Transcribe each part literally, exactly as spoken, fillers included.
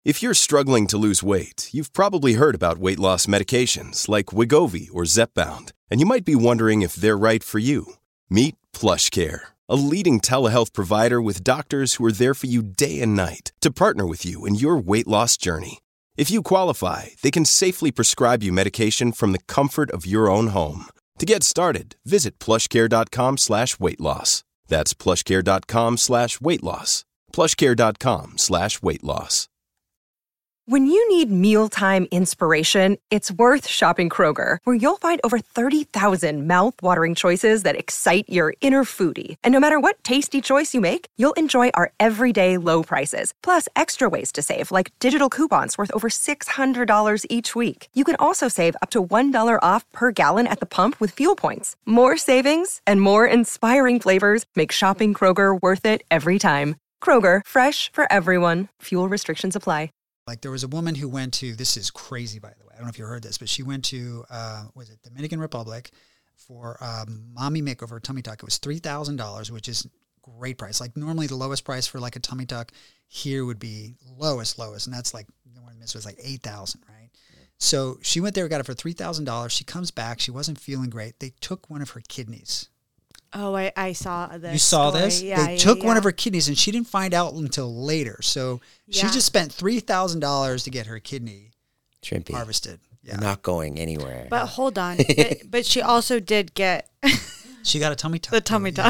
If you're struggling to lose weight, you've probably heard about weight loss medications like Wegovy or Zepbound, and you might be wondering if they're right for you. Meet PlushCare, a leading telehealth provider with doctors who are there for you day and night to partner with you in your weight loss journey. If you qualify, they can safely prescribe you medication from the comfort of your own home. To get started, visit plushcare.com slash weight loss. That's plushcare.com slash weight loss. plushcare.com slash weight loss. When you need mealtime inspiration, it's worth shopping Kroger, where you'll find over thirty thousand mouth-watering choices that excite your inner foodie. And no matter what tasty choice you make, you'll enjoy our everyday low prices, plus extra ways to save, like digital coupons worth over six hundred dollars each week. You can also save up to one dollar off per gallon at the pump with fuel points. More savings and more inspiring flavors make shopping Kroger worth it every time. Kroger, fresh for everyone. Fuel restrictions apply. Like there was a woman who went to, this is crazy by the way, I don't know if you heard this, but she went to, uh, was it Dominican Republic for um, mommy makeover tummy tuck. It was three thousand dollars, which is great price. Like normally the lowest price for like a tummy tuck here would be lowest, lowest. And that's like, the one this was like eight thousand, right? Yeah. So she went there, got it for three thousand dollars. She comes back. She wasn't feeling great. They took one of her kidneys. Oh, I, I saw this. You saw story. this? Yeah, they yeah, took yeah. one of her kidneys, and she didn't find out until later. So yeah. she just spent three thousand dollars to get her kidney Trimpy. harvested. Yeah. Not going anywhere. But hold on. but, but she also did get... she got a tummy tuck. The tummy tuck.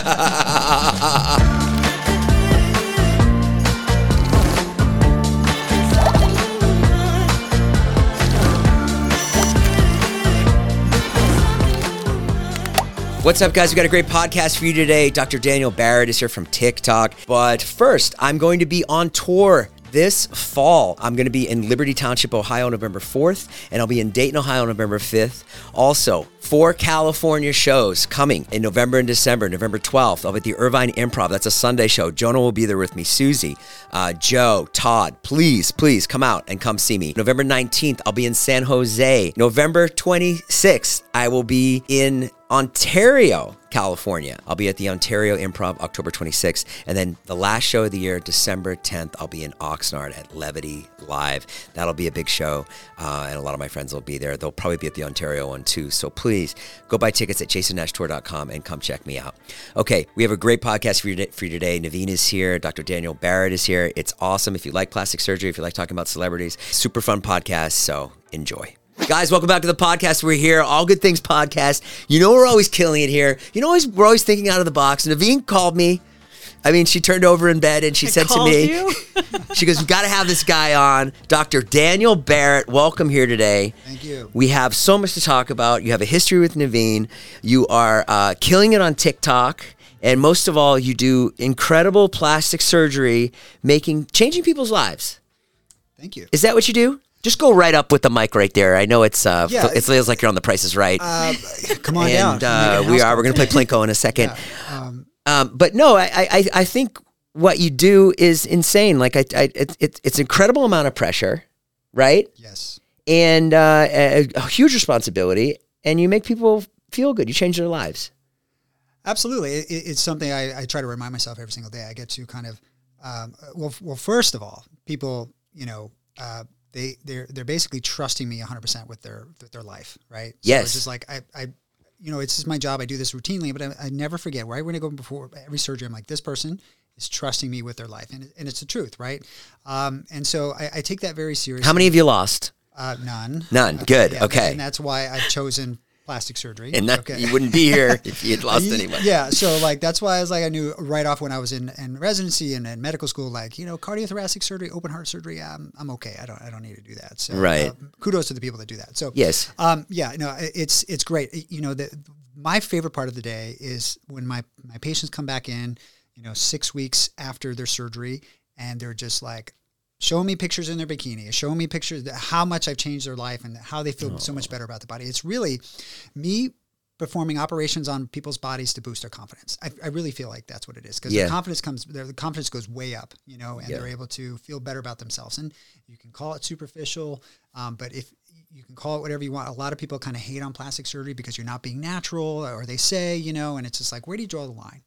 What's up, guys? We got a great podcast for you today. Doctor Daniel Barrett is here from TikTok. But first, I'm going to be on tour this fall. I'm going to be in Liberty Township, Ohio, November fourth, and I'll be in Dayton, Ohio, November fifth. Also, four California shows coming in November and December. November twelfth, I'll be at the Irvine Improv. That's a Sunday show. Jonah will be there with me. Susie, uh, Joe, Todd. Please, please come out and come see me. November nineteenth, I'll be in San Jose. November twenty-sixth, I will be in Ontario, California. I'll be at the Ontario Improv October twenty-sixth. And then the last show of the year, December tenth, I'll be in Oxnard at Levity Live. That'll be a big show. Uh, and a lot of my friends will be there. They'll probably be at the Ontario one too. So please go buy tickets at jason nash tour dot com and come check me out. Okay, we have a great podcast for you, for you today. Naveen is here. Doctor Daniel Barrett is here. It's awesome. If you like plastic surgery, if you like talking about celebrities, super fun podcast. So enjoy. Guys, welcome back to the podcast. We're here, All Good Things Podcast. You know we're always killing it here. You know always, we're always thinking out of the box. Naveen called me. I mean, she turned over in bed and she I said to me, you? She goes, we got to have this guy on. Doctor Daniel Barrett, welcome here today. Thank you. We have so much to talk about. You have a history with Naveen. You are uh, killing it on TikTok. And most of all, you do incredible plastic surgery, making, changing people's lives. Thank you. Is that what you do? Just go right up with the mic right there. I know it's uh, yeah, it feels like you're on The Price is Right. Uh, come on and, down. And uh, we are. We're going to play Plinko in a second. Yeah. Um, um, but no, I, I I think what you do is insane. Like I, I it, it, it's an incredible amount of pressure, right? Yes. And uh, a, a huge responsibility, and you make people feel good. You change their lives. Absolutely. It, it's something I, I try to remind myself every single day. I get to kind of, um, well, well, first of all, people, you know, uh, they, they're, they're basically trusting me one hundred percent with their, with their life, right? So yes. It's just like, I, I, you know, it's just my job. I do this routinely, but I, I never forget, right? When I go before every surgery, I'm like, this person is trusting me with their life. And, and it's the truth, right? Um, and so I, I take that very seriously. How many have you lost? Uh, none. None. Okay, Good. yeah, okay. And that's why I've chosen plastic surgery. And that, okay. you wouldn't be here if you had lost anyone. Yeah. So like, that's why I was like, I knew right off when I was in, in residency and in medical school, like, you know, cardiothoracic surgery, open heart surgery, I'm, I'm okay. I don't, I don't need to do that. So right. Uh, kudos to the people that do that. So yes. Um, yeah, no, it's, it's great. You know, the, my favorite part of the day is when my, my patients come back in, you know, six weeks after their surgery and they're just like, showing me pictures in their bikini, showing me pictures of how much I've changed their life and how they feel oh. so much better about the body. It's really me performing operations on people's bodies to boost their confidence. I, I really feel like that's what it is because yeah. their confidence comes, their the confidence goes way up, you know, and yeah. they're able to feel better about themselves. And you can call it superficial, um, but if you can call it whatever you want, a lot of people kind of hate on plastic surgery because you're not being natural, or they say, you know, and it's just like, where do you draw the line?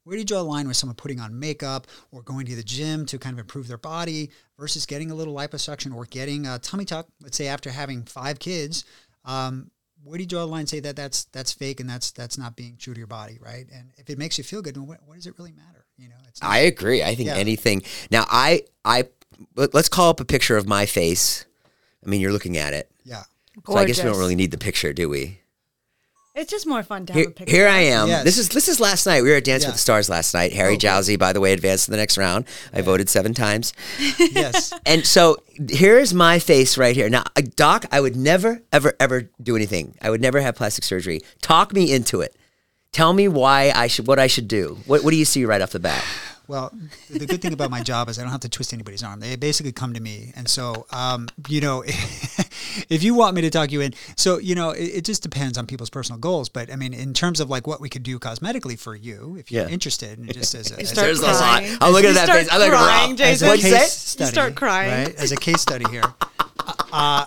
where do you draw a line with someone putting on makeup or going to the gym to kind of improve their body versus getting a little liposuction or getting a tummy tuck, let's say after having five kids, um, where do you draw a line and say that that's that's fake and that's that's not being true to your body, right? And if it makes you feel good, what, what does it really matter? You know, it's not, I agree. I think yeah. anything. Now, I I let- let's call up a picture of my face. I mean, you're looking at it, yeah. so I guess we don't Gorgeous. really need the picture, do we? It's just more fun to have Here, a picture. here I am. Yes. This is this is last night. We were at Dance Yeah. with the Stars last night. Harry Oh, cool. Jowsey, by the way, advanced to the next round. I voted seven times. Yes. And so here's my face right here. Now, uh, Doc, I would never, ever, ever do anything. I would never have plastic surgery. Talk me into it. Tell me why I should, what I should do. What, what do you see right off the bat? Well, the good thing about my job is I don't have to twist anybody's arm. They basically come to me. And so, um, you know, if you want me to talk you in, so, you know, it, it just depends on people's personal goals. But I mean, in terms of like what we could do cosmetically for you, if you're Yeah. interested, and just as a, as start a, There's a lot. crying. I'm looking You at that start face. I'm like, crying, wow. Jason. as a What'd you case say? study, start crying. right? As a case study here. Uh,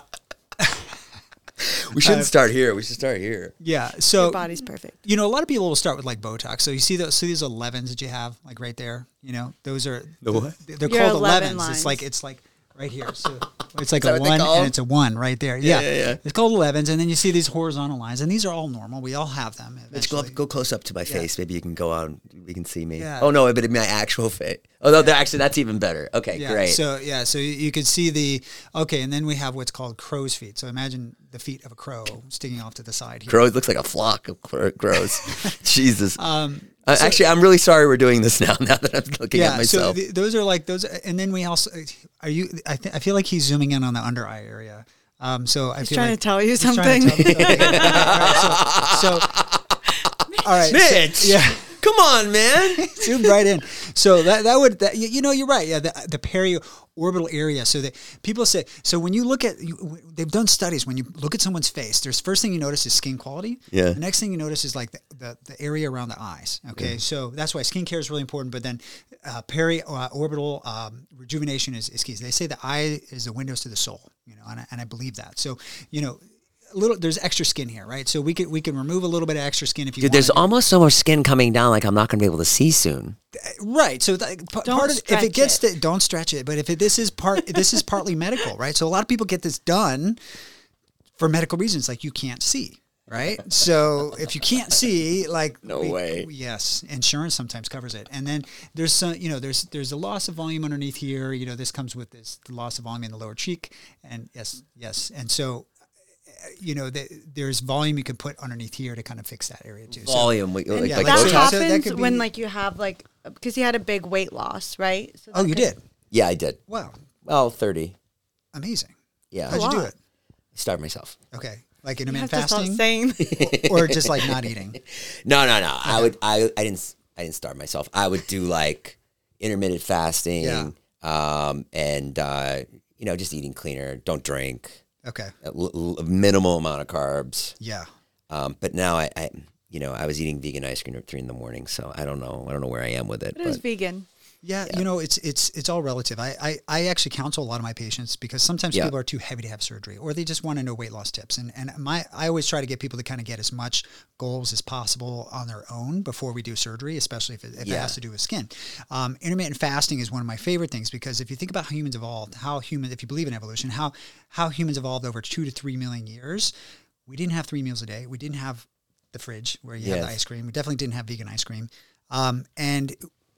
We shouldn't start here. We should start here. yeah. So Your body's perfect. you know, a lot of people will start with like Botox. So you see those, so these elevens that you have, like right there. You know, those are The what? They're Your called eleven elevens. lines. It's like it's like right here. So it's like Is that a what they one call and them? it's a one right there. Yeah. yeah, yeah. It's called elevens, and then you see these horizontal lines, and these are all normal. We all have them. Let's go up, eventually. go close up to my face. Maybe you can go out and we can see me. Yeah. Oh no, but in my actual face. Oh no, they're actually that's even better. Okay, Yeah. great. So yeah, so you, you can see the okay, and then we have what's called crow's feet. So imagine the feet of a crow sticking off to the side here. Crow, it looks like a flock of cro- crows. Jesus. Um, Uh, actually, I'm really sorry we're doing this now. Now that I'm looking at yeah, myself. so th- those are like those, and then we also are you. I, th- I feel like he's zooming in on the under eye area. Um, so I He's feel trying like to tell you he's trying to something. tell me- okay, okay, all right, so, so all right, so- Mitch, yeah. come on, man. Zoomed right in. So that that would that, you you know you're right. Yeah, the, the peri-orbital area. So that people say. So when you look at, you, they've done studies. When you look at someone's face, there's first thing you notice is skin quality. Yeah. The next thing you notice is like the, the, the area around the eyes. Okay. So that's why skincare is really important. But then uh, peri-orbital um, rejuvenation is, is key. They say the eye is the windows to the soul. You know, and I, and I believe that. So you know. A little, there's extra skin here, right? So we could we can remove a little bit of extra skin if you Dude, want. there's almost so much skin coming down, like I'm not going to be able to see soon. Right. So th- p- Don't part of if stretch it gets it. to, don't stretch it. But if it, this is part, this is partly medical, right? So a lot of people get this done for medical reasons, like you can't see, right? So if you can't see, like No we- way. yes, insurance sometimes covers it. And then there's some, you know, there's there's a loss of volume underneath here. You know, this comes with this the loss of volume in the lower cheek, and yes, yes, and so. You know, the, there's volume you can put underneath here to kind of fix that area too. So- Volume, like, like, yeah, like like that so- Botox? so that happens could be- when like you have like because he had a big weight loss, right? So oh, that you could- did? Yeah, I did. Wow, Well, thirty. amazing. Yeah, How'd you do lot. it? starved myself. Okay, like You intermittent have to stop fasting, saying. or just like not eating. No, no, no. I would. I. I didn't. I didn't starve myself. I would do like intermittent fasting. Yeah. Um. And uh, you know, just eating cleaner. Don't drink. Okay, A l- l- minimal amount of carbs. yeah. Um. But now I. I you know, I was eating vegan ice cream at three in the morning, so I don't know. I don't know where I am with it. It was But vegan. Yeah, you know, it's it's it's all relative. I, I, I actually counsel a lot of my patients because sometimes Yeah. people are too heavy to have surgery, or they just want to know weight loss tips. And and my I always try to get people to kind of get as much goals as possible on their own before we do surgery, especially if it, if it Yeah. has to do with skin. Um, intermittent fasting is one of my favorite things because if you think about how humans evolved, how humans, if you believe in evolution, how how humans evolved over two to three million years, we didn't have three meals a day. We didn't have the fridge where you have Yes. the ice cream. We definitely didn't have vegan ice cream. Um, and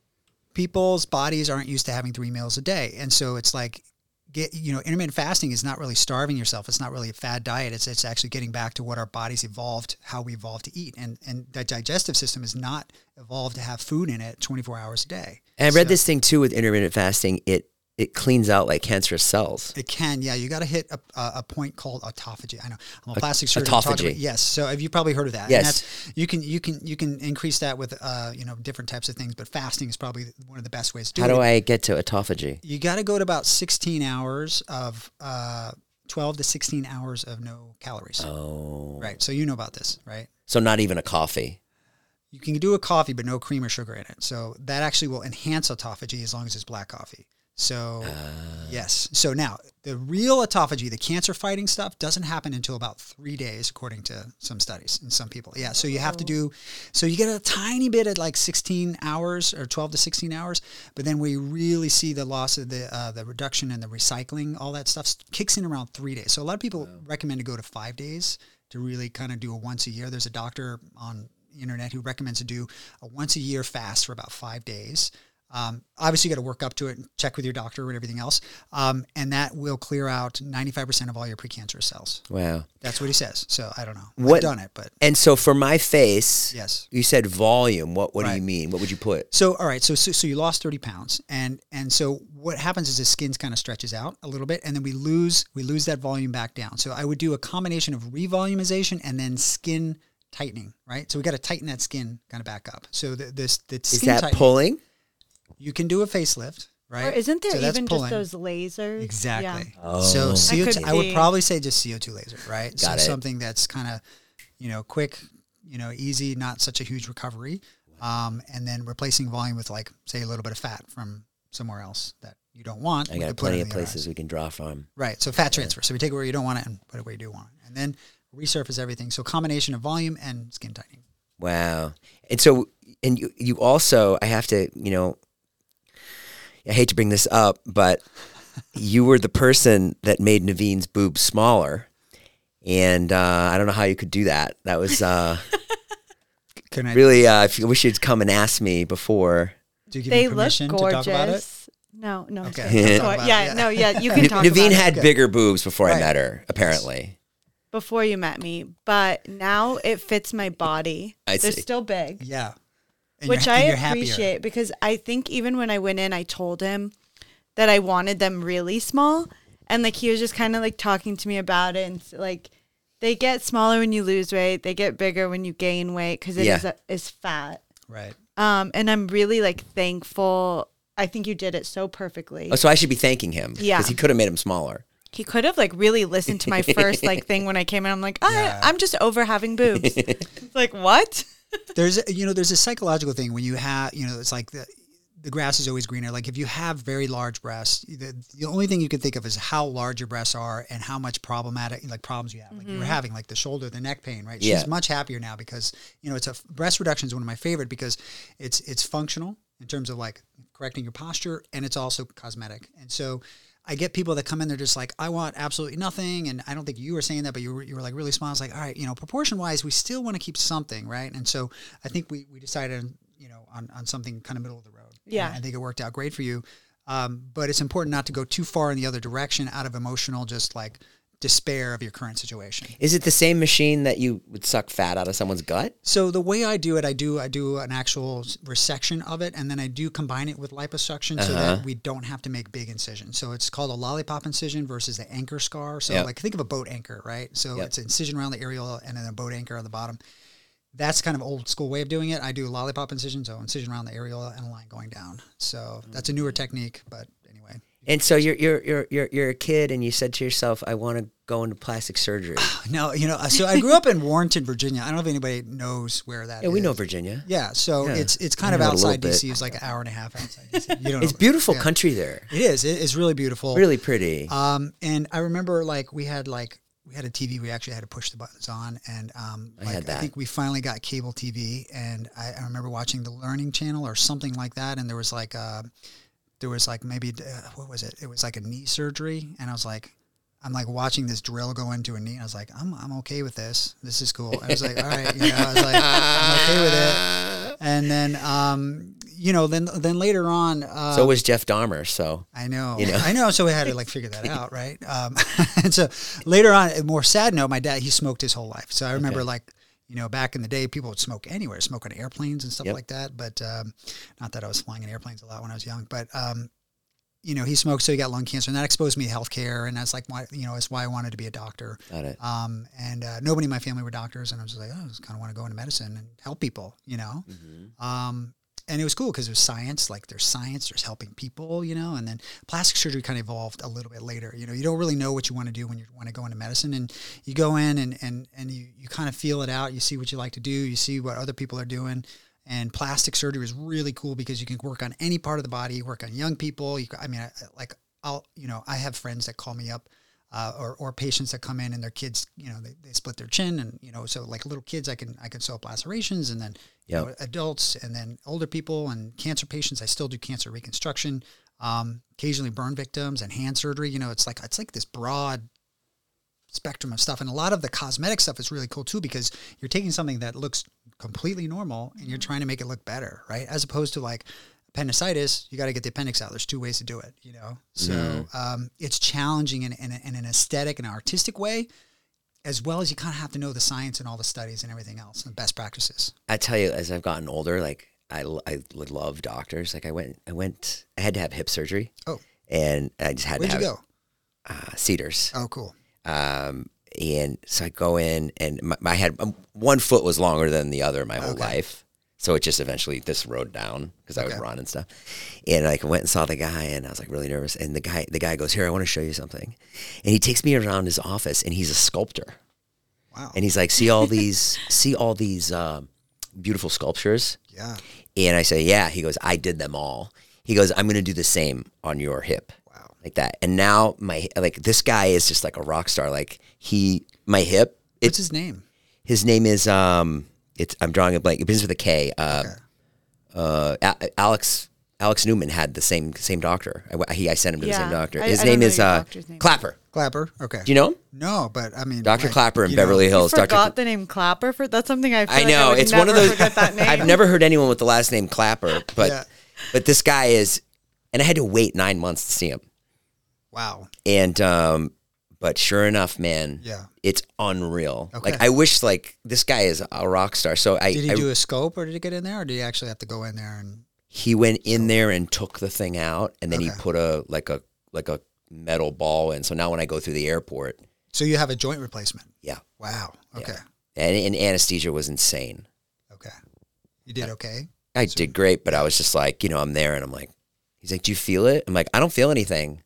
people's bodies aren't used to having three meals a day. And so it's like, get, you know, intermittent fasting is not really starving yourself. It's not really a fad diet. It's, it's actually getting back to what our bodies evolved, how we evolved to eat. And, and that digestive system is not evolved to have food in it twenty-four hours a day. and I read So this thing too with intermittent fasting. It it cleans out like cancerous cells. It can, yeah. You got to hit a, a, a point called autophagy. I know I'm a plastic surgeon. talking autophagy. about- Yes. So have you probably heard of that? Yes. And that's, you can you can you can increase that with uh you know different types of things, but fasting is probably one of the best ways to do How it. do I get to autophagy? You got to go to about sixteen hours of uh, twelve to sixteen hours of no calories. Oh, Right. So you know about this, right? So not even a coffee. You can do a coffee, but no cream or sugar in it. So that actually will enhance autophagy as long as it's black coffee. So Uh. yes. So now the real autophagy, the cancer fighting stuff, doesn't happen until about three days, according to some studies in some people. Yeah. So you have to do, so you get a tiny bit at like sixteen hours or twelve to sixteen hours, but then we really see the loss of the uh, the reduction and the recycling, all that stuff kicks in around three days. So a lot of people wow. recommend to go to five days to really kind of do a once a year. There's a doctor on the internet who recommends to do a once a year fast for about five days. Um, obviously, you got to work up to it and check with your doctor and everything else. Um, and that will clear out ninety-five percent of all your precancerous cells. Wow. That's what he says. So I don't know. What, I've done it, but. And so for my face, yes, you said volume. What What right. do you mean? What would you put? So, all right. So, so, so you lost thirty pounds. And, and so what happens is the skin kind of stretches out a little bit and then we lose, we lose that volume back down. So I would do a combination of revolumization and then skin tightening, right? So we got to tighten that skin kind of back up. So the, this, the Is skin that tightening, pulling? You can do a facelift, right? Or isn't there So that's even pulling. just those lasers? Exactly. Yeah. Oh. So C O two, could I would be. probably say just C O two laser, right? Got so it. something that's kind of, you know, quick, you know, easy, not such a huge recovery. Um, and then replacing volume with like, say, a little bit of fat from somewhere else that you don't want. I we got could put plenty it of in your places eyes. we can draw from. Right. So fat transfer. So we take it where you don't want it and put it where you do want it. And then resurface everything. So combination of volume and skin tightening. Wow. And so, and you, you also, I have to, you know, I hate to bring this up, but you were the person that made Naveen's boobs smaller. And uh, I don't know how you could do that. That was uh, Can I, really, uh, I wish you'd come and ask me before. do you give They me look permission to gorgeous. talk about it? No, no. Okay. sorry. Let's talk about it, yeah, yeah. no, yeah. You can talk Naveen about had it. bigger boobs before I Right. met her, apparently. before you met me, but now it fits my body. I They're see. still big, Yeah. And which you're, I and you're happier. appreciate because I think even when I went in, I told him that I wanted them really small, and like he was just kind of like talking to me about it, and like they get smaller when you lose weight, they get bigger when you gain weight because it Yeah. is a, is fat. Right. Um, and I'm really like thankful. I think you did it so perfectly. Oh, so I should be thanking him. Yeah. Because he could have made him smaller. He could have like really listened to my first like thing when I came in. I'm like, I, Yeah. I'm just over having boobs. It's like, what? There's, a- you know, there's a psychological thing when you have, you know, it's like the, the grass is always greener. Like if you have very large breasts, the, the only thing you can think of is how large your breasts are and how much problematic, like problems you have. Like you were having like the shoulder, the neck pain, right? Yeah. She's much happier now because, you know, it's a breast reduction is one of my favorite because it's, it's functional in terms of like correcting your posture and it's also cosmetic. And so I get people that come in, they're just like, I want absolutely nothing. And I don't think you were saying that, but you were, you were like really small. I was like, all right, you know, proportion wise, we still want to keep something, right? And so I think we, we decided, you know, on, on something kind of middle of the road. Yeah. And I think it worked out great for you. Um, but it's important not to go too far in the other direction out of emotional, just like despair of your current situation. Is it the same machine that you would suck fat out of someone's gut? So the way I do it, I do I do an actual resection of it, and then I do combine it with liposuction so Uh-huh. that we don't have to make big incisions. So it's called a lollipop incision versus the anchor scar. So Yep. like think of a boat anchor, right? So Yep. it's an incision around the areola and then a boat anchor on the bottom. That's kind of old school way of doing it. I do a lollipop incision, so incision around the areola and a line going down. So that's a newer technique, but anyway. And so you're you're you're you're you're a kid, and you said to yourself, "I want to go into plastic surgery." No, you know, so I grew up in Warrenton, Virginia. I don't know if anybody knows where that is. Yeah, we know Virginia. Yeah, so Yeah. it's it's I kind of know it a little outside D C. bit. It's like an hour and a half outside D C. You don't It's know. beautiful Yeah. country there. It is. It is really beautiful. Really pretty. Um, and I remember like we had like we had a T V. We actually had to push the buttons on, and um, I like, had that. I think we finally got cable T V, and I, I remember watching the Learning Channel or something like that, and there was like uh, there was like maybe uh, what was it? It was like a knee surgery, and I was like. I'm like watching this drill go into a knee. And I was like, I'm I'm okay with this. This is cool. I was like, all right, you know, I was like, I'm okay with it. And then, um, you know, then then later on, uh, so was Jeff Dahmer. So I know, you know. I know. So we had to like figure that out, right? Um, and so later on, a more sad note, my dad he smoked his whole life. So I remember Okay. like. You know, back in the day, people would smoke anywhere, smoke on airplanes and stuff Yep. like that. But um, not that I was flying in airplanes a lot when I was young. But um, you know, he smoked, so he got lung cancer, and that exposed me to healthcare, and that's like why, you know, it's why I wanted to be a doctor. Got it. Um, and uh, nobody in my family were doctors, and I was just like, oh, I just kind of want to go into medicine and help people, you know. Mm-hmm. Um, and it was cool because it was science, like there's science, there's helping people, you know. And then plastic surgery kind of evolved a little bit later. You know, you don't really know what you want to do when you want to go into medicine, and you go in and and and you you kind of feel it out. You see what you like to do, you see what other people are doing. And plastic surgery is really cool because you can work on any part of the body. You work on young people. You, I mean, I, like I'll, you know, I have friends that call me up, uh, or, or patients that come in and their kids, you know, they, they split their chin and, you know, so like little kids, I can, I can sew up lacerations, and then you Yep. know, adults, and then older people and cancer patients. I still do cancer reconstruction, um, occasionally burn victims and hand surgery. You know, it's like, it's like this broad spectrum of stuff. And a lot of the cosmetic stuff is really cool too, because you're taking something that looks completely normal and you're trying to make it look better, right? As opposed to like appendicitis, you got to get the appendix out. There's two ways to do it, you know? So Mm-hmm. um, it's challenging in, in, in an aesthetic and artistic way, as well as you kind of have to know the science and all the studies and everything else and best practices. I tell you, as I've gotten older, like I, I would love doctors. Like I went, I went, I had to have hip surgery. Oh. And I just had Where'd to you have go? Uh, Cedars. Oh, cool. Um, and so I go in, and my, my head, um, one foot was longer than the other my whole Okay. life. So it just eventually this rode down because I would Okay. run and stuff. And like I went and saw the guy, and I was like really nervous. And the guy, the guy goes, "Here, I want to show you something." And he takes me around his office, and he's a sculptor. Wow. And he's like, "See all these, see all these um, beautiful sculptures." Yeah. And I say, "Yeah." He goes, "I did them all." He goes, "I'm going to do the same on your hip." Wow. Like that. And now my, like, this guy is just like a rock star. Like he, my hip, What's it's, his name? his name is, um, it's, I'm drawing a blank. It begins with a K. Uh, Okay. uh, A- Alex, Alex Newman had the same, same doctor. I, he, I sent him to the Yeah. same doctor. I- His I don't name know is, your uh, doctor's name. Clapper. Clapper. Okay. Do you know him? No, but I mean, Doctor like, Clapper in you know, Beverly You Hills. forgot Doctor the name Clapper for that's something I feel I like know I would it's never one of those. forget that name. I've never heard anyone with the last name Clapper, but Yeah. but this guy is, and I had to wait nine months to see him. Wow. And um, but sure enough, man, Yeah. it's unreal. Okay. Like I wish, like this guy is a rock star. So I, Did he I do a scope, or did he get in there, or did he actually have to go in there and? he went in there and took the thing out, and then he Okay. put a like a like a metal ball in. So now when I go through the airport, So you have a joint replacement. yeah, Wow. Okay. and, and anesthesia was insane. Okay. You did okay. I did great, but I was just like, you know, I'm there, and I'm like, he's like, "Do you feel it?" I'm like, "I don't feel anything."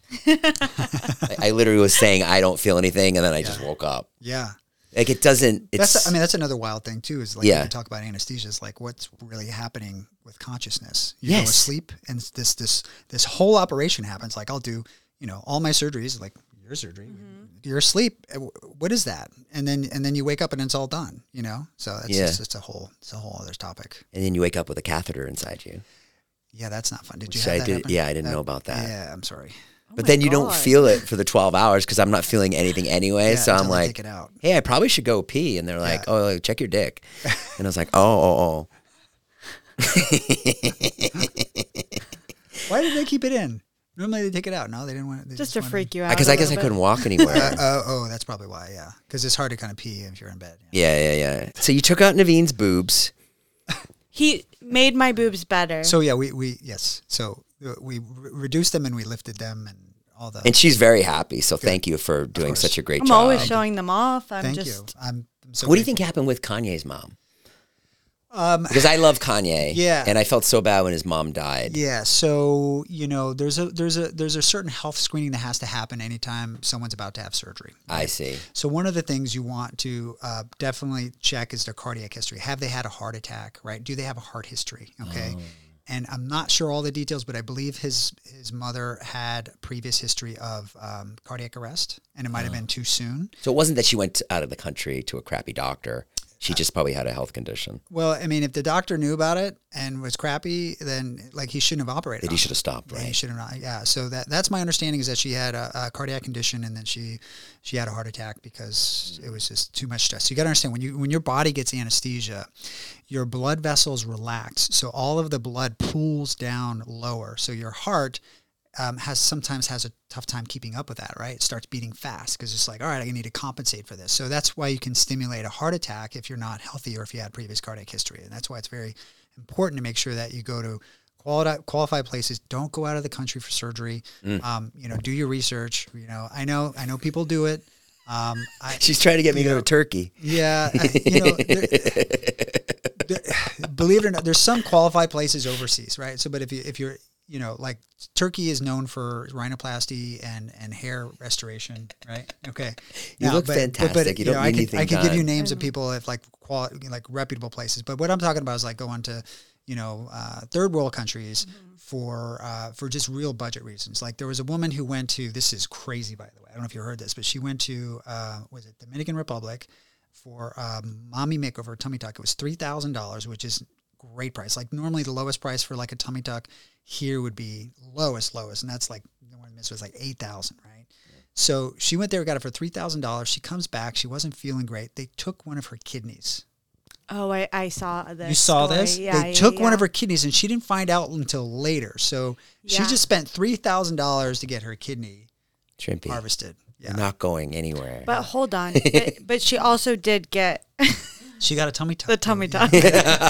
I, I literally was saying, "I don't feel anything," and then I just woke up. Yeah. Like it doesn't. It's. That's. I mean, that's another wild thing too. Is like Yeah. when you talk about anesthesia, is like what's really happening with consciousness. You Yes. go asleep, and this this this whole operation happens. Like I'll do, you know, all my surgeries. Like your surgery, you're asleep. Uh, What is that? And then and then you wake up and it's all done. You know. So that's Yeah. just it's a whole it's a whole other topic. and then you wake up with a catheter inside you. Yeah, that's not fun. Did you Which have I that did- happen? yeah, I didn't know about that. Yeah, I'm sorry. But my then you don't God. feel it for the twelve hours because I'm not feeling anything anyway. Yeah, so I'm until they like, take it out. hey, I probably should go pee. And they're like, Yeah. oh, like, check your dick. And I was like, oh, oh, oh. Why did they keep it in? Normally they take it out. No, they didn't want it. They just to wanted- freak you out. Because a I guess I little couldn't bit. walk anywhere. Uh, oh, oh, that's probably why. Yeah, because it's hard to kind of pee if you're in bed. yeah, yeah, yeah. So you took out Naveen's boobs. He made my boobs better. So yeah, we we yes. So uh, we re- reduced them and we lifted them and all the. And she's very happy. So thank you for doing course. such a great I'm job. always showing them off. I'm Thank just you. I'm, I'm so What do you grateful. think happened with Kanye's mom? Um, Because I love Kanye. Yeah. And I felt so bad when his mom died. yeah. So you know, there's a there's a there's a certain health screening that has to happen anytime someone's about to have surgery. I see. So one of the things you want to uh, definitely check is their cardiac history. Have they had a heart attack? Right? Do they have a heart history? Okay. Oh. And I'm not sure all the details, but I believe his his mother had previous history of um, cardiac arrest, and it might have been too soon. So it wasn't that she went out of the country to a crappy doctor. She just probably had a health condition. Well, I mean, if the doctor knew about it and was crappy, then like he shouldn't have operated. That he on should it. have stopped, Yeah, he right? should have not. Yeah. So that that's my understanding is that she had a, a cardiac condition and then she she had a heart attack because it was just too much stress. So you got to understand when you when your body gets anesthesia, your blood vessels relax, so all of the blood pools down lower. So your heart um, has sometimes has a tough time keeping up with that, right? It starts beating fast because it's like, all right, I need to compensate for this. So that's why you can stimulate a heart attack if you're not healthy or if you had previous cardiac history. And that's why it's very important to make sure that you go to qualified qualified places. Don't go out of the country for surgery. Mm. Um, you know, do your research. You know, I know, I know people do it. Um, I, She's trying to get me you to go know, to Turkey. yeah, I, you know, there, there- believe it or not, there's some qualified places overseas, right? So, but if you if you're you know, like Turkey is known for rhinoplasty and, and hair restoration, right? Okay, You look fantastic. You don't know, I need could, anything I could give you done. names of people if like quali- like reputable places, but what I'm talking about is like going to, you know, uh, third world countries mm-hmm. for uh, for just real budget reasons. Like there was a woman who went to, this is crazy, by the way. I don't know if you heard this, but she went to, uh, was it Dominican Republic for um, mommy makeover tummy tuck. It was three thousand dollars, which is great price. Like normally the lowest price for like a tummy tuck here would be lowest, lowest. And that's like, the one this was like eight thousand, right? Yeah. So she went there, got it for three thousand dollars. She comes back. She wasn't feeling great. They took one of her kidneys. Oh, I, I saw this. You saw story. this? Yeah, they yeah, took yeah. one of her kidneys and she didn't find out until later. So Yeah. she just spent three thousand dollars to get her kidney Shrimpy. harvested. Yeah. Not going anywhere. But hold on. but, but she also did get She got a tummy tuck. the tummy Yeah. tuck.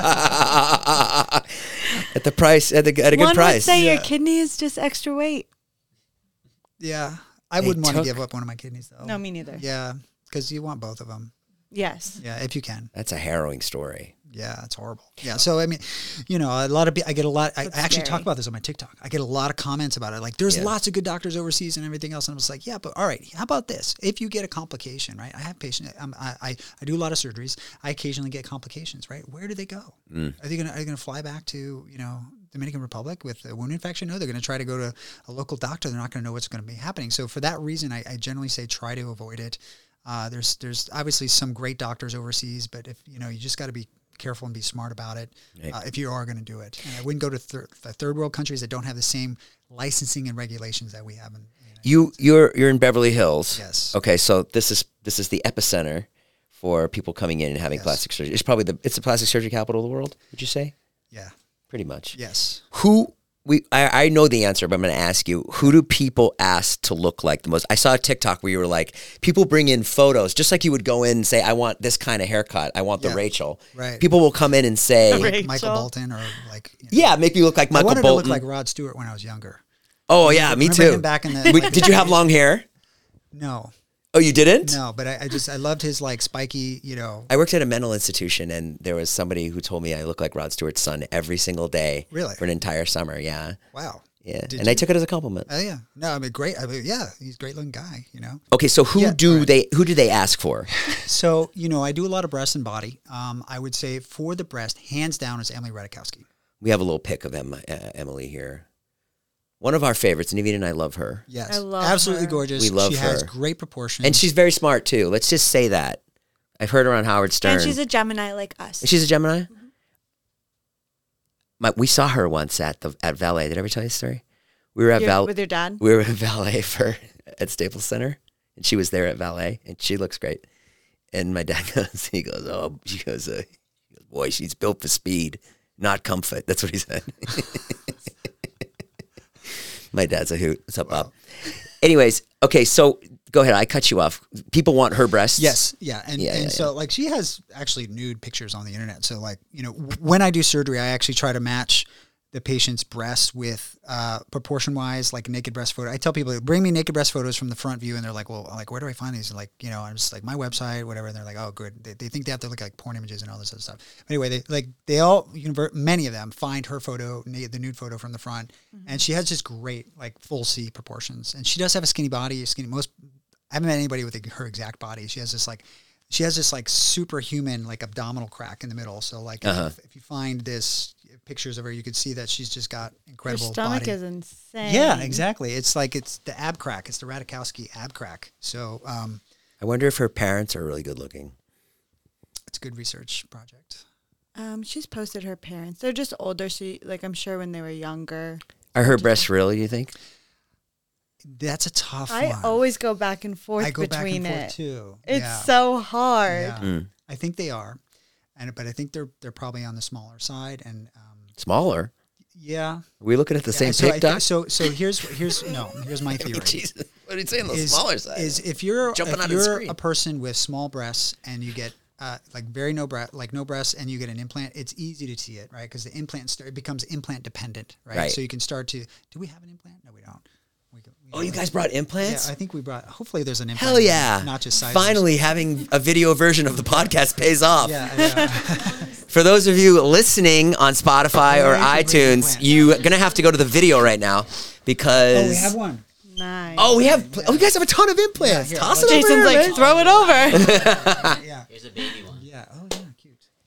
At the price, at, the, at a good One price. would say Yeah. your kidney is just extra weight. Yeah. I They wouldn't want to took- give up one of my kidneys, though. No, me neither. Yeah. Because you want both of them. Yes. Yeah, if you can. That's a harrowing story. Yeah, it's horrible. Yeah, so I mean, you know, a lot of I get a lot. I, I That's actually scary. talk about this on my TikTok. I get a lot of comments about it. Like, there's Yeah. lots of good doctors overseas and everything else. And I was like, yeah, but all right, how about this? If you get a complication, right? I have patients. Um, I, I I do a lot of surgeries. I occasionally get complications, right? Where do they go? Mm. Are they gonna Are they gonna fly back to you know Dominican Republic with a wound infection? No, they're gonna try to go to a local doctor. They're not gonna know what's gonna be happening. So for that reason, I, I generally say try to avoid it. Uh, there's there's obviously some great doctors overseas, but if you know, you just got to be careful and be smart about it Right. uh, if you are going to do it. And I wouldn't go to thir- the third world countries that don't have the same licensing and regulations that we have in. in the United You States. you're you're in Beverly Hills. Yes. Okay, so this is this is the epicenter for people coming in and having Yes. plastic surgery. It's probably the it's the plastic surgery capital of the world. Would you say? Yeah. Pretty much. Yes. Who we I, I know the answer, but I'm going to ask you: who do people ask to look like the most? I saw a TikTok where you were like, people bring in photos, just like you would go in and say, "I want this kind of haircut. I want the Yeah. Rachel." Right. People will come in and say, Rachel. Michael Bolton or like. You know, "Yeah, make me look like I Michael wanted Bolton." to look like Rod Stewart when I was younger. oh yeah, me Remember too. him back in the. Wait, did you have long hair? No. Oh, you didn't? No, but I, I just I loved his like spiky, you know. I worked at a mental institution, and there was somebody who told me I look like Rod Stewart's son every single day. Really? For an entire summer, yeah. Wow. Yeah. Did and I you? took it as a compliment. Oh yeah. No, I mean great. I mean, yeah, he's a great looking guy. You know. Okay, so who Yeah, do right. they who do they ask for? So you know, I do a lot of breast and body. Um, I would say for the breast, hands down is Emily Ratajkowski. We have a little pic of Emma, uh, Emily here. One of our favorites, Naveen and I love her. Yes, I love absolutely her. gorgeous. We love she has her. great proportions, And she's very smart too. Let's just say that. I've heard her on Howard Stern. And she's a Gemini like us. She's a Gemini? My, we saw her once at the at Valet. Did I ever tell you the story? We were at You're Val with your dad? we were at Valet for at Staples Center, and she was there at Valet, and she looks great. And my dad goes, he goes, oh, she goes, uh, he goes, boy, she's built for speed, not comfort. That's what he said. My dad's a hoot. What's up, Bob? Anyways, okay, so go ahead. I cut you off. People want her breasts. Yes, yeah, and Yeah, and yeah, so like she has actually nude pictures on the internet. So like you know when I do surgery, I actually try to match the patient's breasts with uh, proportion wise, like a naked breast photo. I tell people bring me naked breast photos from the front view, and they're like, well, like where do I find these? And like you know, I'm just like my website, whatever. And they're like, oh, good. They, they think they have to look like porn images and all this other stuff. But anyway, they like they all convert. Many of them find her photo, na- the nude photo from the front, mm-hmm. and she has just great like full C proportions, and she does have a skinny body. Skinny most. I haven't met anybody with her exact body. She has this like, she has this like superhuman like abdominal crack in the middle. So like Uh-huh. if, if you find this pictures of her, you could see that she's just got Her incredible stomach body. is insane. Yeah, exactly. It's like it's the ab crack. It's the Ratajkowski ab crack. So um, I wonder if her parents are really good looking. it's a good research project. Um, she's posted her parents. They're just older. So you- like I'm sure when they were younger. Are her breasts real, you think? That's a tough I one. always go back and forth I go back between and it. forth too. It's yeah. so hard. Yeah. Mm. I think they are, and but I think they're they're probably on the smaller side. And um, Smaller? yeah, Are we looking at the Yeah, same so I pic, thi- Doc? So so here's here's no here's my theory. Jesus. What are you saying on the is, smaller side? is if you're Jumping if out of the you're screen. a person with small breasts and you get uh, like very no breast like no breasts and you get an implant, it's easy to see it, right? Because the implant start, it becomes implant dependent, right? Right. So you can start to. Do we have an implant? No, we don't. We, can- we Oh, you guys brought Yeah, implants? I think we brought. Hopefully, there's an implant. Hell yeah. Not just sizes. Finally, having a video version of the podcast pays off. Yeah. yeah. For those of you listening on Spotify or Yeah, you should bring iTunes, implants. you're going to have to go to the video right now because... oh, we have one. Nice. Oh, we have... Oh, you guys have a ton of implants. Yeah, here, Toss I'll it over Jason's here, like, man. throw it over. Yeah. Here's a baby one. Yeah. Oh, yeah. Cute.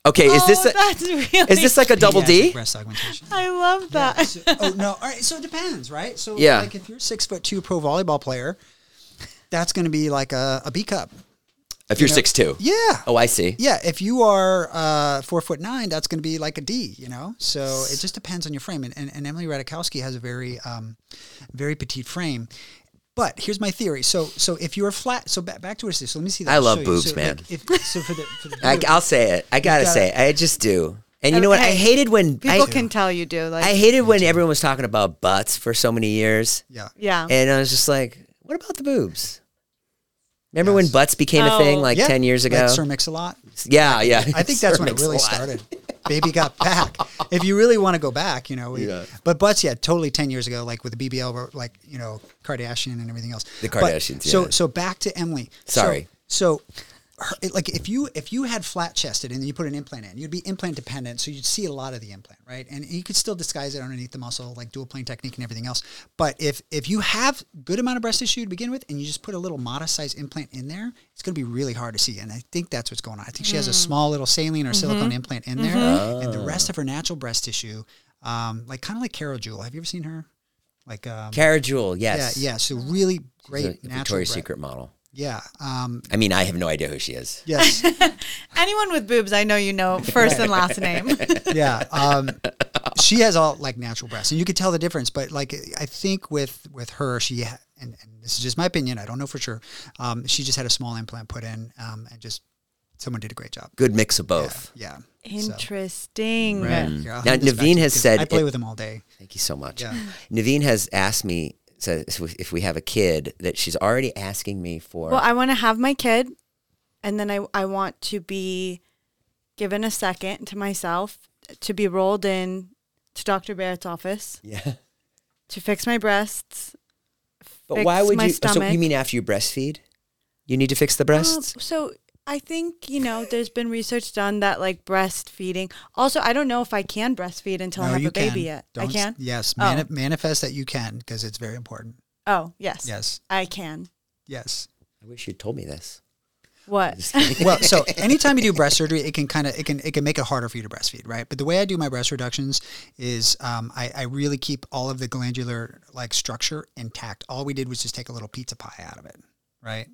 Okay, is this Oh, a, that's really is this like a double Pediatric D? breast augmentation. I love that. Yeah, so- oh no! All right, so it depends, right? So Yeah. like if you're a six foot two pro volleyball player, that's going to be like a, a B cup. If you're know, six two. Yeah. Oh, I see. Yeah, if you are uh, four foot nine, that's going to be like a D, you know. So it just depends on your frame. And, and, and Emily Ratajkowski has a very, um, very petite frame. But here's my theory. So so if you're flat, so back, back to what it is. So let me see that. I I'll love show you. boobs, so, man. Like, if, so for the, for the I, boob- I'll say it. I gotta gotta- say it. I just do. And you know what? I Hey, hated when People I, can tell you do. Like, I hated when everyone was talking about butts for so many years, yeah. yeah. and I was just like, "What about the boobs?" Remember when Yes. butts became a thing Oh. like Yeah, ten years ago? Like Sir Mix-a-Lot. yeah, yeah. I think that's Sir when it really Mix-a-Lot. started. Baby got back. If you really want to go back, you know. We, Yeah. But butts, yeah, totally ten years ago, like with the B B L, like you know, Kardashian and everything else. The But- Kardashians, So yeah. so back to Emily. So- Sorry. So, her, it- like if you if you had flat chested and then you put an implant in, you'd be implant dependent, so you'd see a lot of the implant, right? And you could still disguise it underneath the muscle, like dual plane technique and everything else. But if if you have good amount of breast tissue to begin with, and you just put a little modest size implant in there, it's going to be really hard to see. And I think that's what's going on. I think she has a small little saline or silicone implant in there, and the rest of her natural breast tissue, um, like kind of like Carol Jewel. Have you ever seen her? Like um, Cara Jewel, yes. yeah, yeah. So really great She's a natural Victoria's bre- Secret model. Yeah. Um, I mean, I have no idea who she is. yes. Anyone with boobs, I know you know first and last name. Yeah. Um, she has all like natural breasts, and you could tell the difference. But like, I think with with her, she ha- and, and this is just my opinion. I don't know for sure. Um, she just had a small implant put in, um, and just someone did a great job. Good mix of both. Yeah. Interesting. So, right. Yeah, I'll Now, hand this back Naveen to you has 'cause said I play it- with him all day. Thank you so much. Yeah. Naveen has asked me, so if we have a kid, that she's already asking me for. Well, I want to have my kid, and then I I want to be given a second to myself to be rolled in to Doctor Barrett's office yeah. to fix my breasts. But fix why would my you? So stomach. you mean after you breastfeed, you need to fix the Um, breasts? so I think, you know, there's been research done that like breastfeeding. Also, I don't know if I can breastfeed until I No, have you a baby can. yet. Don't I s- can? Yes. Oh. Mani- manifest that you can because it's very important. Oh, yes. Yes. I can. Yes. I wish you'd told me this. What? Just kidding. Well, so anytime you do breast surgery, it can kind of it can it can make it harder for you to breastfeed, right? But the way I do my breast reductions is um, I, I really keep all of the glandular like structure intact. All we did was just take a little pizza pie out of it, right?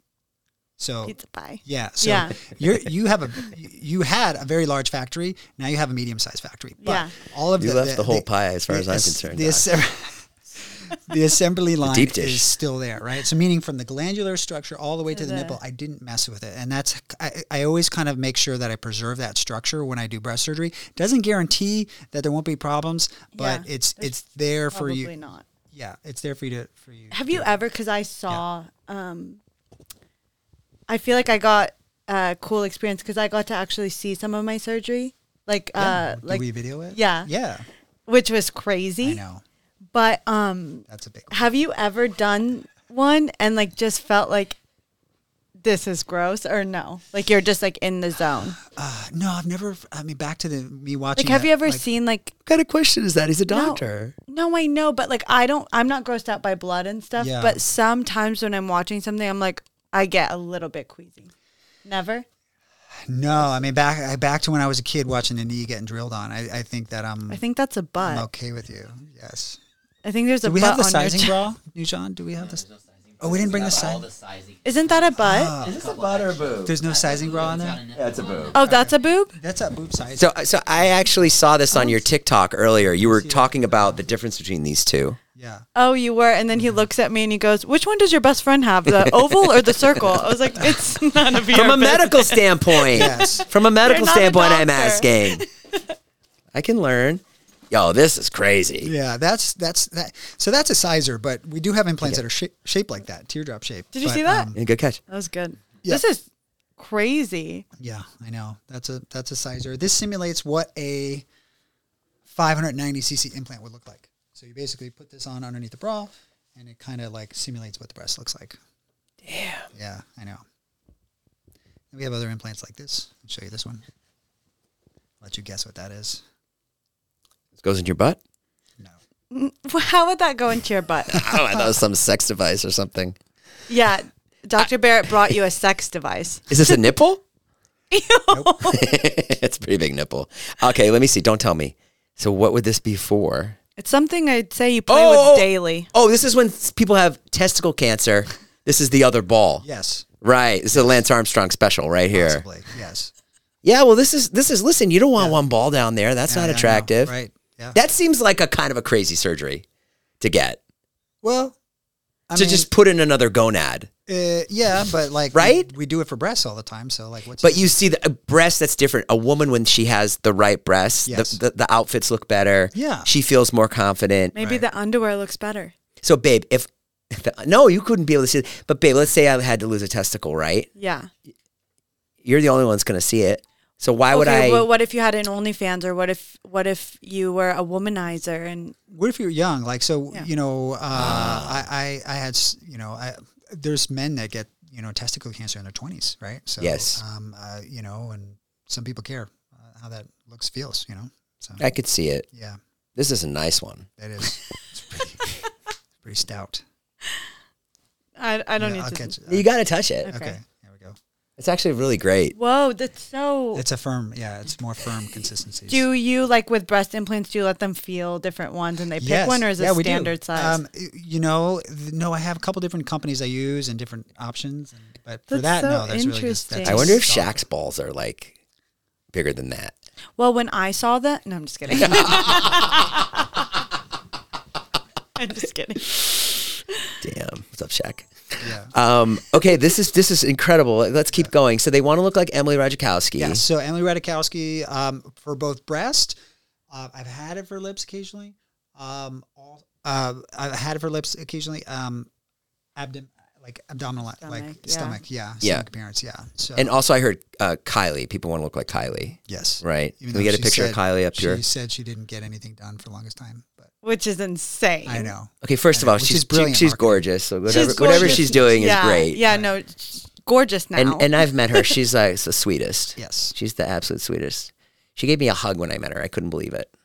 So Pizza pie. yeah, so Yeah. you're you have a you had a very large factory. Now you have a medium sized factory. But Yeah. all of You the, left the, the whole the- pie as far the as I'm as- concerned. The, Doc. assem- the assembly line deep dish. is still there, right? So meaning from the glandular structure all the way to To the the- nipple, I didn't mess with it, and that's I, I always kind of make sure that I preserve that structure when I do breast surgery. Doesn't guarantee that there won't be problems, but Yeah. it's it's there for Probably you. not. Yeah, it's there for you to for you. Have to- you ever? Because I saw. Um, I feel like I got a cool experience because I got to actually see some of my surgery, like Yeah. uh, Do like we video it? yeah. Yeah, which was I crazy. know But um, that's a big. One. have you ever done one and like just felt like this is gross or no? Like you're just like in the zone. Uh, no, I've never. I mean, back to the me watching. Like, have that, you ever like, seen like? What kind of question is that? He's a No. doctor. No, I know, but like I don't. I'm not grossed out by blood and stuff. Yeah. But sometimes when I'm watching something, I'm like, I get a little bit queasy. Never. No, I mean back back to when I was a kid watching a knee getting drilled on. I, I think that I'm I think that's a butt. I'm okay with you. Yes. I think there's a Do we butt have the on sizing your bra, New John? Do we have this? Oh, we didn't bring the size. Isn't that a butt? Is this a butt or a boob? There's no sizing bra on there. Yeah, it's a boob. Oh, that's a boob? That's a boob size. So, so I actually saw this on your TikTok earlier. You were talking about the difference between these two. yeah. Oh, you were. And then he looks at me and he goes, which one does your best friend have? The oval or the circle? I was like, it's none of your From a business. medical standpoint. Yes. From a medical You're not a standpoint, I'm doctor. asking. I can learn. Yo, this is crazy. Yeah, that's that's that. So that's a sizer, but we do have implants that are shape, shaped like that, teardrop shape. Did you But, see that? um, Yeah, good catch. That was good. Yeah. This is crazy. yeah, I know. That's a that's a sizer. This simulates what a five hundred ninety c c implant would look like. So you basically put this on underneath the bra, and it kind of like simulates what the breast looks like. Damn. Yeah, I know. And we have other implants like this. I'll show you this one. Let you guess what that is. This goes in your butt? No. How would that go into your butt? I don't know. I thought it was some sex device or something. Yeah. Doctor Barrett brought you a sex device. Is this a nipple? Nope. It's a pretty big nipple. Okay, let me see. Don't tell me. So what would this be for? It's something I'd say you play Oh! with daily. Oh, this is when people have testicle cancer. This is the other ball. Yes. Right. This is a Lance Armstrong special right here. Possibly. Yes. Yeah, well, this is, this is. listen, you don't want one ball down there. That's Yeah, not yeah, I know. attractive. Right. Yeah. That seems like a kind of a crazy surgery to get. Well, I to mean, just put in another gonad. uh, yeah, but like, Right? We, we do it for breasts all the time. So like, what's But you see the a breast that's different. A woman, when she has the right breasts, Yes. the, the, the outfits look better. Yeah. She feels more confident. Maybe Right. the underwear looks better. So, babe, if, if the, no, you couldn't be able to see it. But, babe, let's say I had to lose a testicle, right? Yeah. You're the only one that's going to see it. So why would okay, I? well, what if you had an OnlyFans, or what if what if you were a womanizer and What if you're young? Like, so, Yeah. you know, uh, I, I, I had, s- you know, I, there's men that get, you know, testicle cancer in their twenties, right? So, Yes. um, uh, you know, and some people care uh, how that looks, feels, you know? So, I could see it. yeah, This is a nice one. that is, it's pretty, it's pretty stout. I I don't Yeah, need I'll to. catch You got to touch it. Okay. Okay, there we go. It's actually really great. Whoa, that's so. It's a firm, yeah, it's more firm consistencies. Do you like with breast implants? Do you let them feel different ones and they pick Yes. one, or is it Yeah, we do. standard size? Um, you know, th- no, I have a couple different companies I use and different options, and, but for That's that, so no, that's really just. interesting. That's I a wonder if solid- Shaq's balls are like bigger than that. Well, when I saw that, no, I'm just kidding. I'm just kidding. Damn. What's up, Shaq? Yeah. Um, okay, this is this is incredible. Let's keep going. So they want to look like Emily Ratajkowski. Yeah. So Emily Ratajkowski, um, for both breast, uh, I've had it for lips occasionally. Um, all, uh, I've had it for lips occasionally. Um, abdomen, like abdominal, Stomach, like yeah. stomach. Yeah. Yeah. Stomach appearance. Yeah. So And also, I heard uh, Kylie. People want to look like Kylie, yes. right? Even Can we though get a she picture said- of Kylie up she here? said she didn't get anything done for the longest time, but Which is insane. I know. Okay, first I of know, all, which she's is brilliant she, she's marketing. gorgeous. So whatever She's whatever gorgeous. she's doing yeah, is great. Yeah, no, she's gorgeous now. And and I've met her. She's like the sweetest. Yes. She's the absolute sweetest. She gave me a hug when I met her. I couldn't believe it.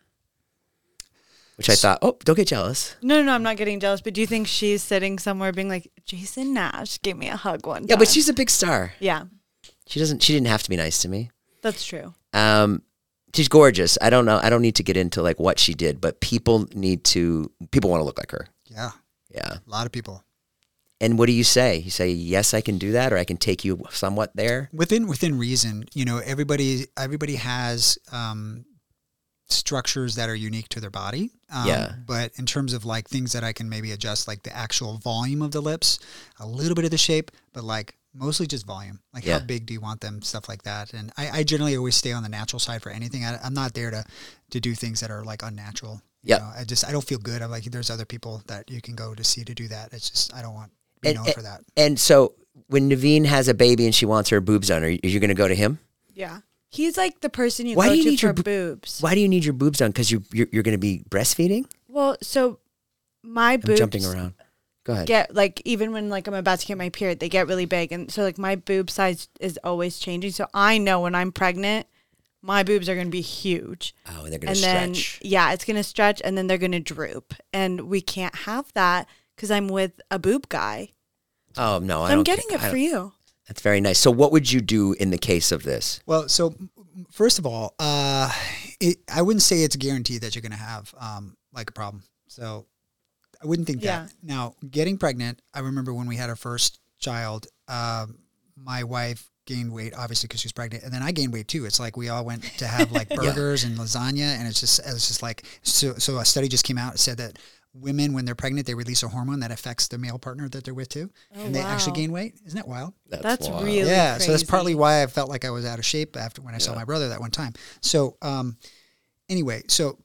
Which I thought, oh, don't get jealous. no, no, no, I'm not getting jealous. But do you think she's sitting somewhere being like, Jason Nash gave me a hug one time? Yeah, but she's a big star. yeah, She doesn't. She didn't have to be nice to me. that's true. Um, she's gorgeous. I don't know. I don't need to get into like what she did, but people need to. People want to look like her. Yeah. Yeah. A lot of people. And what do you say? You say, yes, I can do that, or I can take you somewhat there. Within within reason, you know, everybody everybody has um, structures that are unique to their body. Um, Yeah. But in terms of like things that I can maybe adjust, like the actual volume of the lips, a little bit of the shape, but like mostly just volume. Like Yeah. how big do you want them, stuff like that. And I, I generally always stay on the natural side for anything. I, I'm not there to to do things that are like unnatural. You Yep. know, I just I don't feel good. I'm like there's other people that you can go to see to do that. It's just I don't want to be And- known and- for that. And so when Naveen has a baby and she wants her boobs done, are you, are you going to go to him? Yeah, he's like the person you Why go do you to need for your bo- boobs. Why do you need your boobs done? Because you, you're, you're going to be breastfeeding? Well, so my I'm boobs jumping around. Go ahead. get like even when like I'm about to get my period, they get really big, and so like my boob size is always changing. So I know when I'm pregnant, my boobs are going to be huge. Oh, and they're going And to then, stretch. yeah, it's going to stretch and then they're going to droop. And we can't have that because I'm with a boob guy. Oh, no. I I'm don't getting ca- it I for don't- you. That's very nice. So what would you do in the case of this? Well, so m- m- first of all, uh, it, I wouldn't say it's guaranteed that you're going to have um, like a problem. So I wouldn't think Yeah. that. Now, getting pregnant, I remember when we had our first child, um, my wife gained weight, obviously, because she was pregnant. And then I gained weight too. It's like we all went to have like burgers and lasagna. And it's just, it's just like, so, so a study just came out and said that women, when they're pregnant, they release a hormone that affects the male partner that they're with too. Oh, and they actually wow. gain weight. Isn't that wild? That's wild. really Yeah, so that's crazy. partly why I felt like I was out of shape after when I saw Yeah. my brother that one time. So, um, anyway, so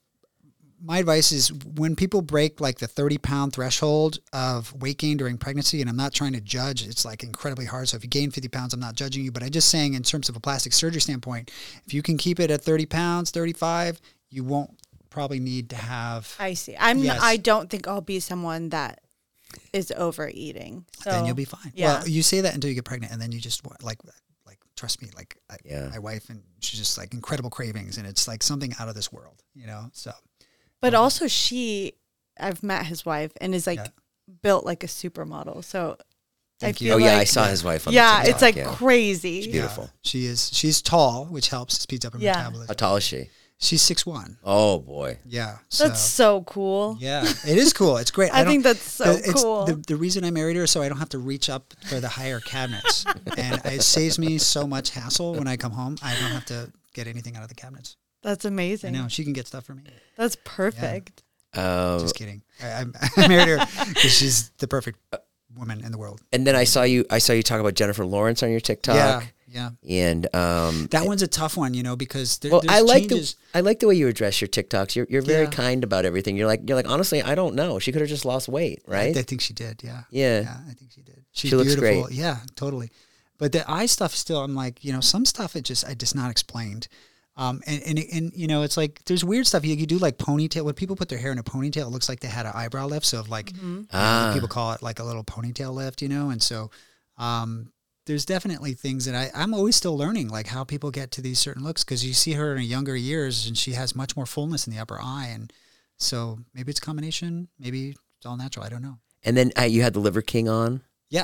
my advice is when people break like the thirty pound threshold of weight gain during pregnancy, and I'm not trying to judge, it's like incredibly hard. So if you gain fifty pounds, I'm not judging you, but I'm just saying in terms of a plastic surgery standpoint, if you can keep it at thirty pounds, thirty-five, you won't probably need to have, I see. I'm. Yes. I don't think I'll be someone that is overeating. So then you'll be fine. Yeah. Well, you say that until you get pregnant, and then you just wa- like, like trust me, like I, Yeah. my wife, and she's just like incredible cravings, and it's like something out of this world, you know. So But also, she. I've met his wife and is like Yeah. built like a supermodel. So Thank I you. feel Oh yeah, like, I saw his wife on yeah, the TikTok. it's like yeah. crazy. beautiful. Yeah, she is. She's tall, which helps speeds up her Yeah. metabolism. How tall is she? She's six one. Oh boy. Yeah. So, That's so cool. yeah, it is cool. It's great. I don't- think that's so the, it's cool. The, the reason I married her is so I don't have to reach up for the higher cabinets, and it saves me so much hassle when I come home. I don't have to get anything out of the cabinets. That's I amazing. know she can get stuff for me. That's perfect. Um, Just kidding. I, I, I married her because she's the perfect woman in the world. and then I saw you. I saw you talk about Jennifer Lawrence on your TikTok. Yeah, yeah. And um, That one's a tough one, you know, because there, well, there's I like changes. the I like the way you address your TikToks. You're you're very Yeah. kind about everything. You're like you're like honestly, I don't know. She could have just lost weight, right? I, I think she did. Yeah. Yeah. Yeah, I think she did. She's She looks beautiful. great. Yeah, totally. But the eye stuff still, I'm like, you know, some stuff it just I just not explained. Um, and, and, and, you know, it's like, there's weird stuff. You, you do like ponytail. When people put their hair in a ponytail, it looks like they had an eyebrow lift. So if like, you know, Ah. people call it like a little ponytail lift, you know? And so, um, there's definitely things that I, I'm always still learning, like how people get to these certain looks. Cause you see her in her younger years and she has much more fullness in the upper eye. And so maybe it's a combination, maybe it's all natural. I don't know. And then uh, you had the Liver King on. Yeah.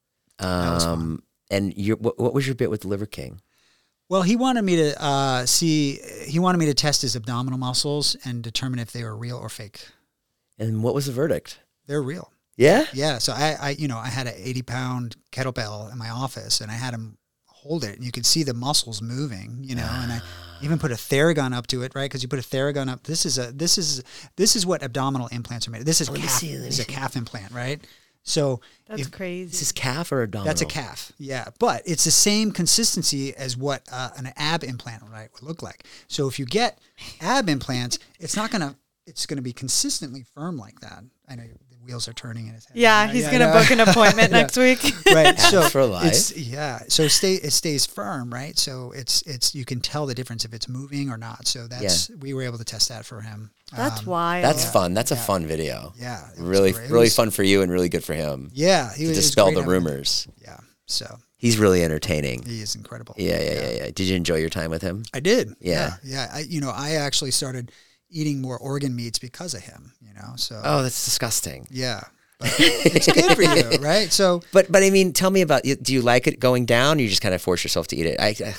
Um, was fun. And you, what, what was your bit with the Liver King? Well, he wanted me to uh, see, he wanted me to test his abdominal muscles and determine if they were real or fake. And what was the verdict? They're real. Yeah. Yeah. So I, I, you know, I had an eighty pound kettlebell in my office and I had him hold it and you could see the muscles moving, you know, and I even put a Theragun up to it, right? Cause you put a Theragun up. This is a, this is, this is what abdominal implants are made. This is, Let me calf, see, let me this is a see. calf implant, right? So That's if, crazy. Is this calf or abdominal? that's a calf, yeah. But it's the same consistency as what uh, an ab implant right would look like. So if you get ab implants, it's not gonna it's gonna be consistently firm like that. I know the wheels are turning in his head. yeah, he's yeah, gonna yeah. book an appointment Yeah. next week. Right. So Abs for life. it's yeah. So stay it stays firm, right? So it's it's you can tell the difference if it's moving or not. So that's we were able to test that for him. That's Um, wild. That's Yeah. fun. That's a Yeah. fun video. Yeah. it was Really, great. It really was- fun for you and really good for him. Yeah. He To was, it was dispel great the having him. rumors. Yeah. So He's really entertaining. he is incredible. Yeah, yeah, yeah, yeah. Did you enjoy your time with him? I did. Yeah. Yeah. yeah. I, you know, I actually started eating more organ meats because of him, you know, so Oh, that's disgusting. yeah, but it's good for you, right? So But but I mean, tell me about. Do you like it going down? Or you just kind of force yourself to eat it. I, ugh.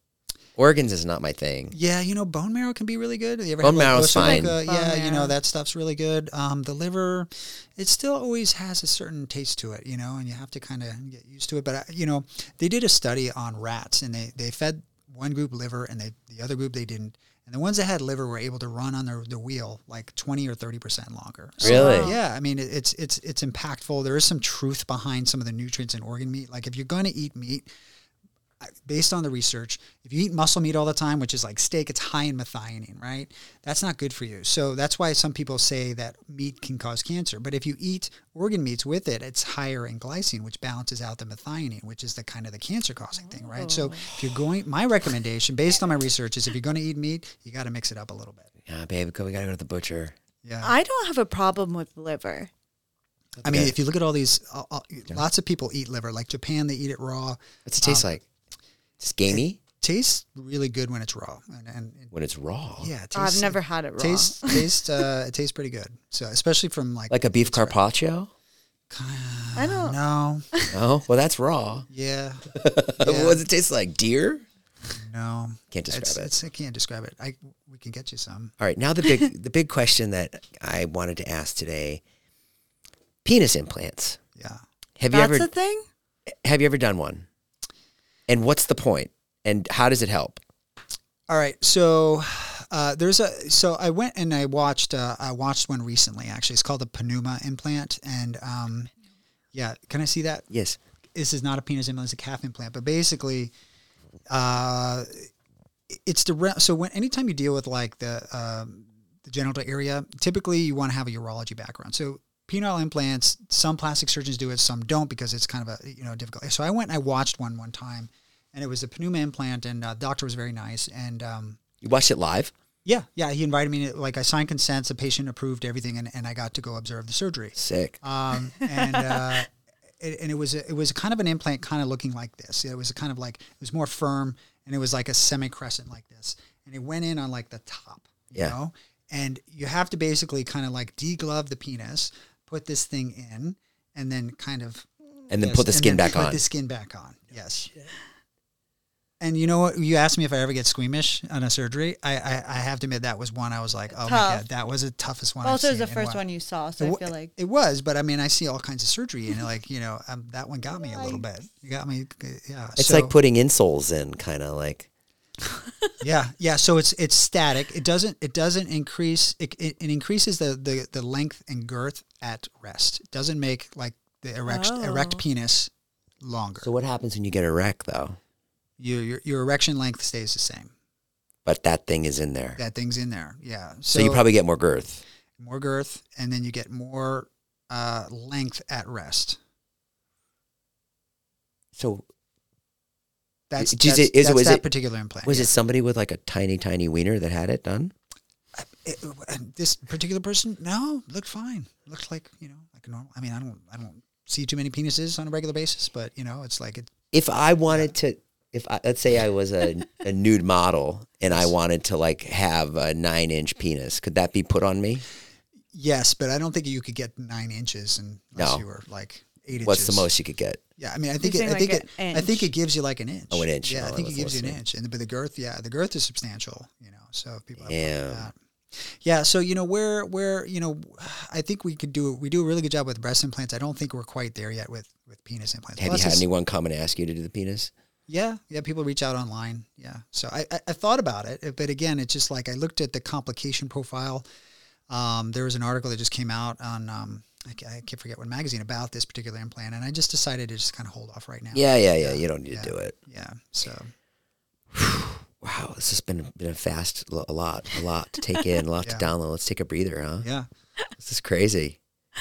Organs is not my thing. yeah, you know, bone marrow can be really good. You ever Bone had, like, marrow's those sort of fine. Like, uh, Bone yeah, you know, marrow. that stuff's really good. Um, the liver, it still always has a certain taste to it, you know, and you have to kind of get used to it. But, uh, you know, they did a study on rats and they, they fed one group liver and they the other group they didn't. And the ones that had liver were able to run on their the wheel like twenty or thirty percent longer. So, Really? yeah, I mean, it, it's it's it's impactful. There is some truth behind some of the nutrients in organ meat. Like if you're going to eat meat, I- based on the research, if you eat muscle meat all the time, which is like steak, it's high in methionine, right? That's not good for you. So that's why some people say that meat can cause cancer. But if you eat organ meats with it, it's higher in glycine, which balances out the methionine, which is the kind of the cancer causing thing, right? So if you're going, my recommendation based on my research is if you're going to eat meat, you got to mix it up a little bit. Yeah, babe, go- we gotta go to the butcher. Yeah. I don't have a problem with liver. I mean, Okay. if you look at all these, uh, uh, lots of people eat liver. Like Japan, they eat it raw. What's it taste Um, like? It's gamey Tastes really good when it's raw, and, and, and when it's raw. yeah, it I've tastes, never had it raw. Taste, taste, uh, it tastes pretty good. So especially from like Like a beef it's raw. carpaccio. I don't. No, Oh, well, that's raw. yeah, What does it taste like? Deer? no. Can't describe it's, it. It's, I can't describe it. I we can get you some. All right, now the big the big question that I wanted to ask today: penis implants. Yeah. Have you That's ever a thing? have you ever done one? And what's the point? And how does it help? All right. So uh, there's a so I went and I watched uh, I watched one recently. Actually, it's called the Pneuma implant, and um, yeah, can I see that? Yes. This is not a penis implant; it's a calf implant. But basically, uh, it's the re- so when anytime you deal with like the um, the genital area, typically you want to have a urology background. So penile implants, some plastic surgeons do it, some don't because it's kind of a you know difficult. So I went and I watched one one time, and it was a Pneuma implant, and uh, the doctor was very nice, and um, You watched it live? yeah, yeah, he invited me. To, like I signed consents, the patient approved everything, and, and I got to go observe the surgery. Sick. Um, and uh, it, and it was a, it was kind of an implant, kind of looking like this. It was kind of like it was more firm, and it was like a semi crescent like this, and it went in on like the top, you Yeah. know. And you have to basically kind of like deglove the penis, put this thing in, and then kind of And then Yes, put the skin back put on. the skin back on. Yes. And you know what? You asked me if I ever get squeamish on a surgery. I, I, I have to admit that was one I was like, oh my Tough. God, that was the toughest one. Also, I've it was the seen in a first while. one you saw, so It I wa- feel like it was, but I mean, I see all kinds of surgery, and like you know, um, that one got me a little bit. You got me, yeah. It's so, like putting insoles in, kind of like. yeah, yeah. So it's it's static. It doesn't it doesn't increase. It, it, it increases the, the the length and girth at rest. It doesn't make like the erect Oh. erect penis longer. So what happens when you get erect, though? Your, your your erection length stays the same. But that thing is in there. That thing's in there. Yeah. So, you probably get more girth. more girth, and then you get more uh, length at rest. So That's, Is that's, it- is it- that's was that it- particular implant. was yeah. it somebody with like a tiny, tiny wiener that had it done? It, and this particular person? No, looked fine. Looked like you know, like a normal. I mean, I don't, I don't see too many penises on a regular basis, but you know, it's like it. If I wanted to, if I, let's say I was a, a nude model and I wanted to like have a nine inch penis, could that be put on me? Yes, but I don't think you could get nine inches unless No. you were like eight What's inches. the most you could get? Yeah, I mean, I think You're it, I saying think like it, an I think inch. it gives you like an inch. Oh, an inch. Yeah, Oh, I think it that's gives you an listening. inch, and but the girth, yeah, the girth is substantial. You know, so if people have fun Yeah. with that. Yeah, so you know where where you know, I think we could do we do a really good job with breast implants. I don't think we're quite there yet with with penis implants. Have Plus you had it's- anyone come and ask you to do the penis? Yeah, yeah. People reach out online. Yeah. So I, I, I thought about it, but again, it's just like I looked at the complication profile. Um, there was an article that just came out on um, I, ca- I can't forget what magazine about this particular implant, and I just decided to just kind of hold off right now. Yeah, yeah, yeah. You don't need yeah, to do it. Yeah. So Wow, this has been been a fast, a lot, a lot to take in, a lot Yeah. to download. Let's take a breather, huh? yeah. This is crazy.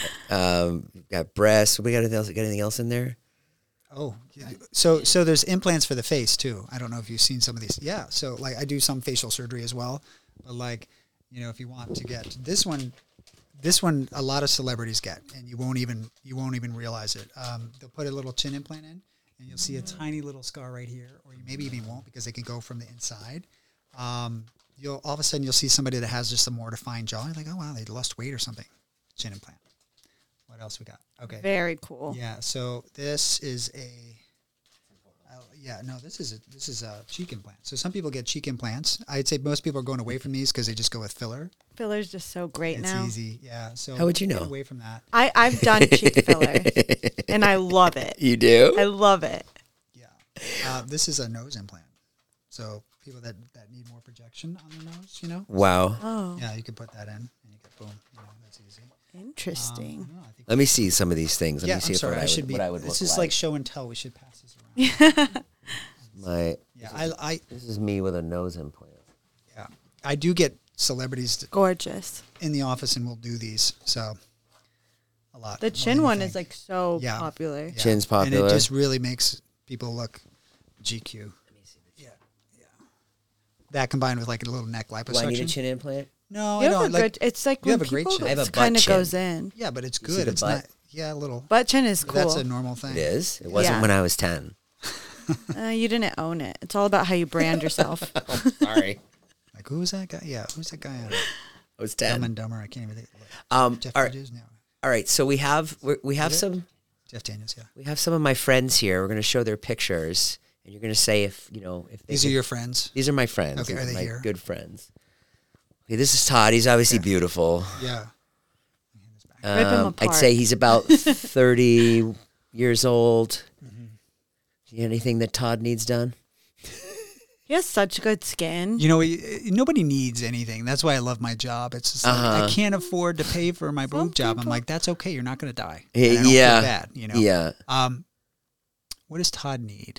Um, we've got breasts. We got anything else? Got anything else in there? Oh, yeah. so so there's implants for the face too. I don't know if you've seen some of these. Yeah. So like I do some facial surgery as well, but like you know if you want to get this one, this one a lot of celebrities get, and you won't even you won't even realize it. Um, they'll put a little chin implant in, and you'll see a tiny little scar right here, or you maybe even won't because they can go from the inside. Um, you'll all of a sudden you'll see somebody that has just a more defined jaw. You're like, oh wow, they lost weight or something. Chin implant. What else we got? Okay. very cool. Yeah, so this is a, uh, yeah, no, this is a, this is a cheek implant. So some people get cheek implants. I'd say most people are going away from these because they just go with filler. Filler's just so great It's now. easy, yeah. So How would you get know? away from that? I, I've done cheek filler, and I love it. You do? I love it. Yeah, uh, this is a nose implant. So people that, that need more projection on their nose, you know, Wow. Oh, yeah, you can put that in and you get boom. You know, that's easy. interesting. Um, no, I think Let me see some of these things. Let yeah, me see I'm if sorry, what I, I, would, should be. what I would This look is like. like show and tell. We should pass this around. My, Yeah, I, I, this is me with a nose implant. yeah, I do get celebrities Gorgeous. in the office and we'll do these. So a lot. The more chin than you one think. is like so Yeah. popular. Yeah. Chin's And popular. it just really makes people look G Q. Yeah. Yeah. That combined with like a little neck Do I liposuction. need a chin implant? No, You I have a don't. Like, good. It's like you when have a great people, chin. I have a it butt kind of chin. goes in. yeah, but it's You see good. the It's butt? not. Yeah, a little. Butt chin is cool. That's a normal thing. It is? It wasn't Yeah. when I was ten. Uh, you didn't own it. It's all about how you brand yourself. Sorry. Like who was that guy? Yeah, who's that guy on I was Dumb ten. and Dumber? I can't even think. Um, Jeff all right. Bridges? No. All right. So we have we're, we have Is it? some Jeff Daniels. Yeah. we have some of my friends here. We're going to show their pictures, and you're going to say if you know if they These could- are your friends. These are my friends. Okay, These are they my here? good friends. Okay, this is Todd. He's obviously beautiful. Yeah. Rip him Um, I'd apart. say he's about thirty years old. Mm-hmm. Anything that Todd needs done? He has such good skin. You know, y- nobody needs anything. That's why I love my job. It's just like, Uh-huh. I can't afford to pay for my Some boob job. I'm people- like, that's okay. You're not going to die. Yeah, And I don't yeah. feel bad, you know? Yeah. Um, what does Todd need?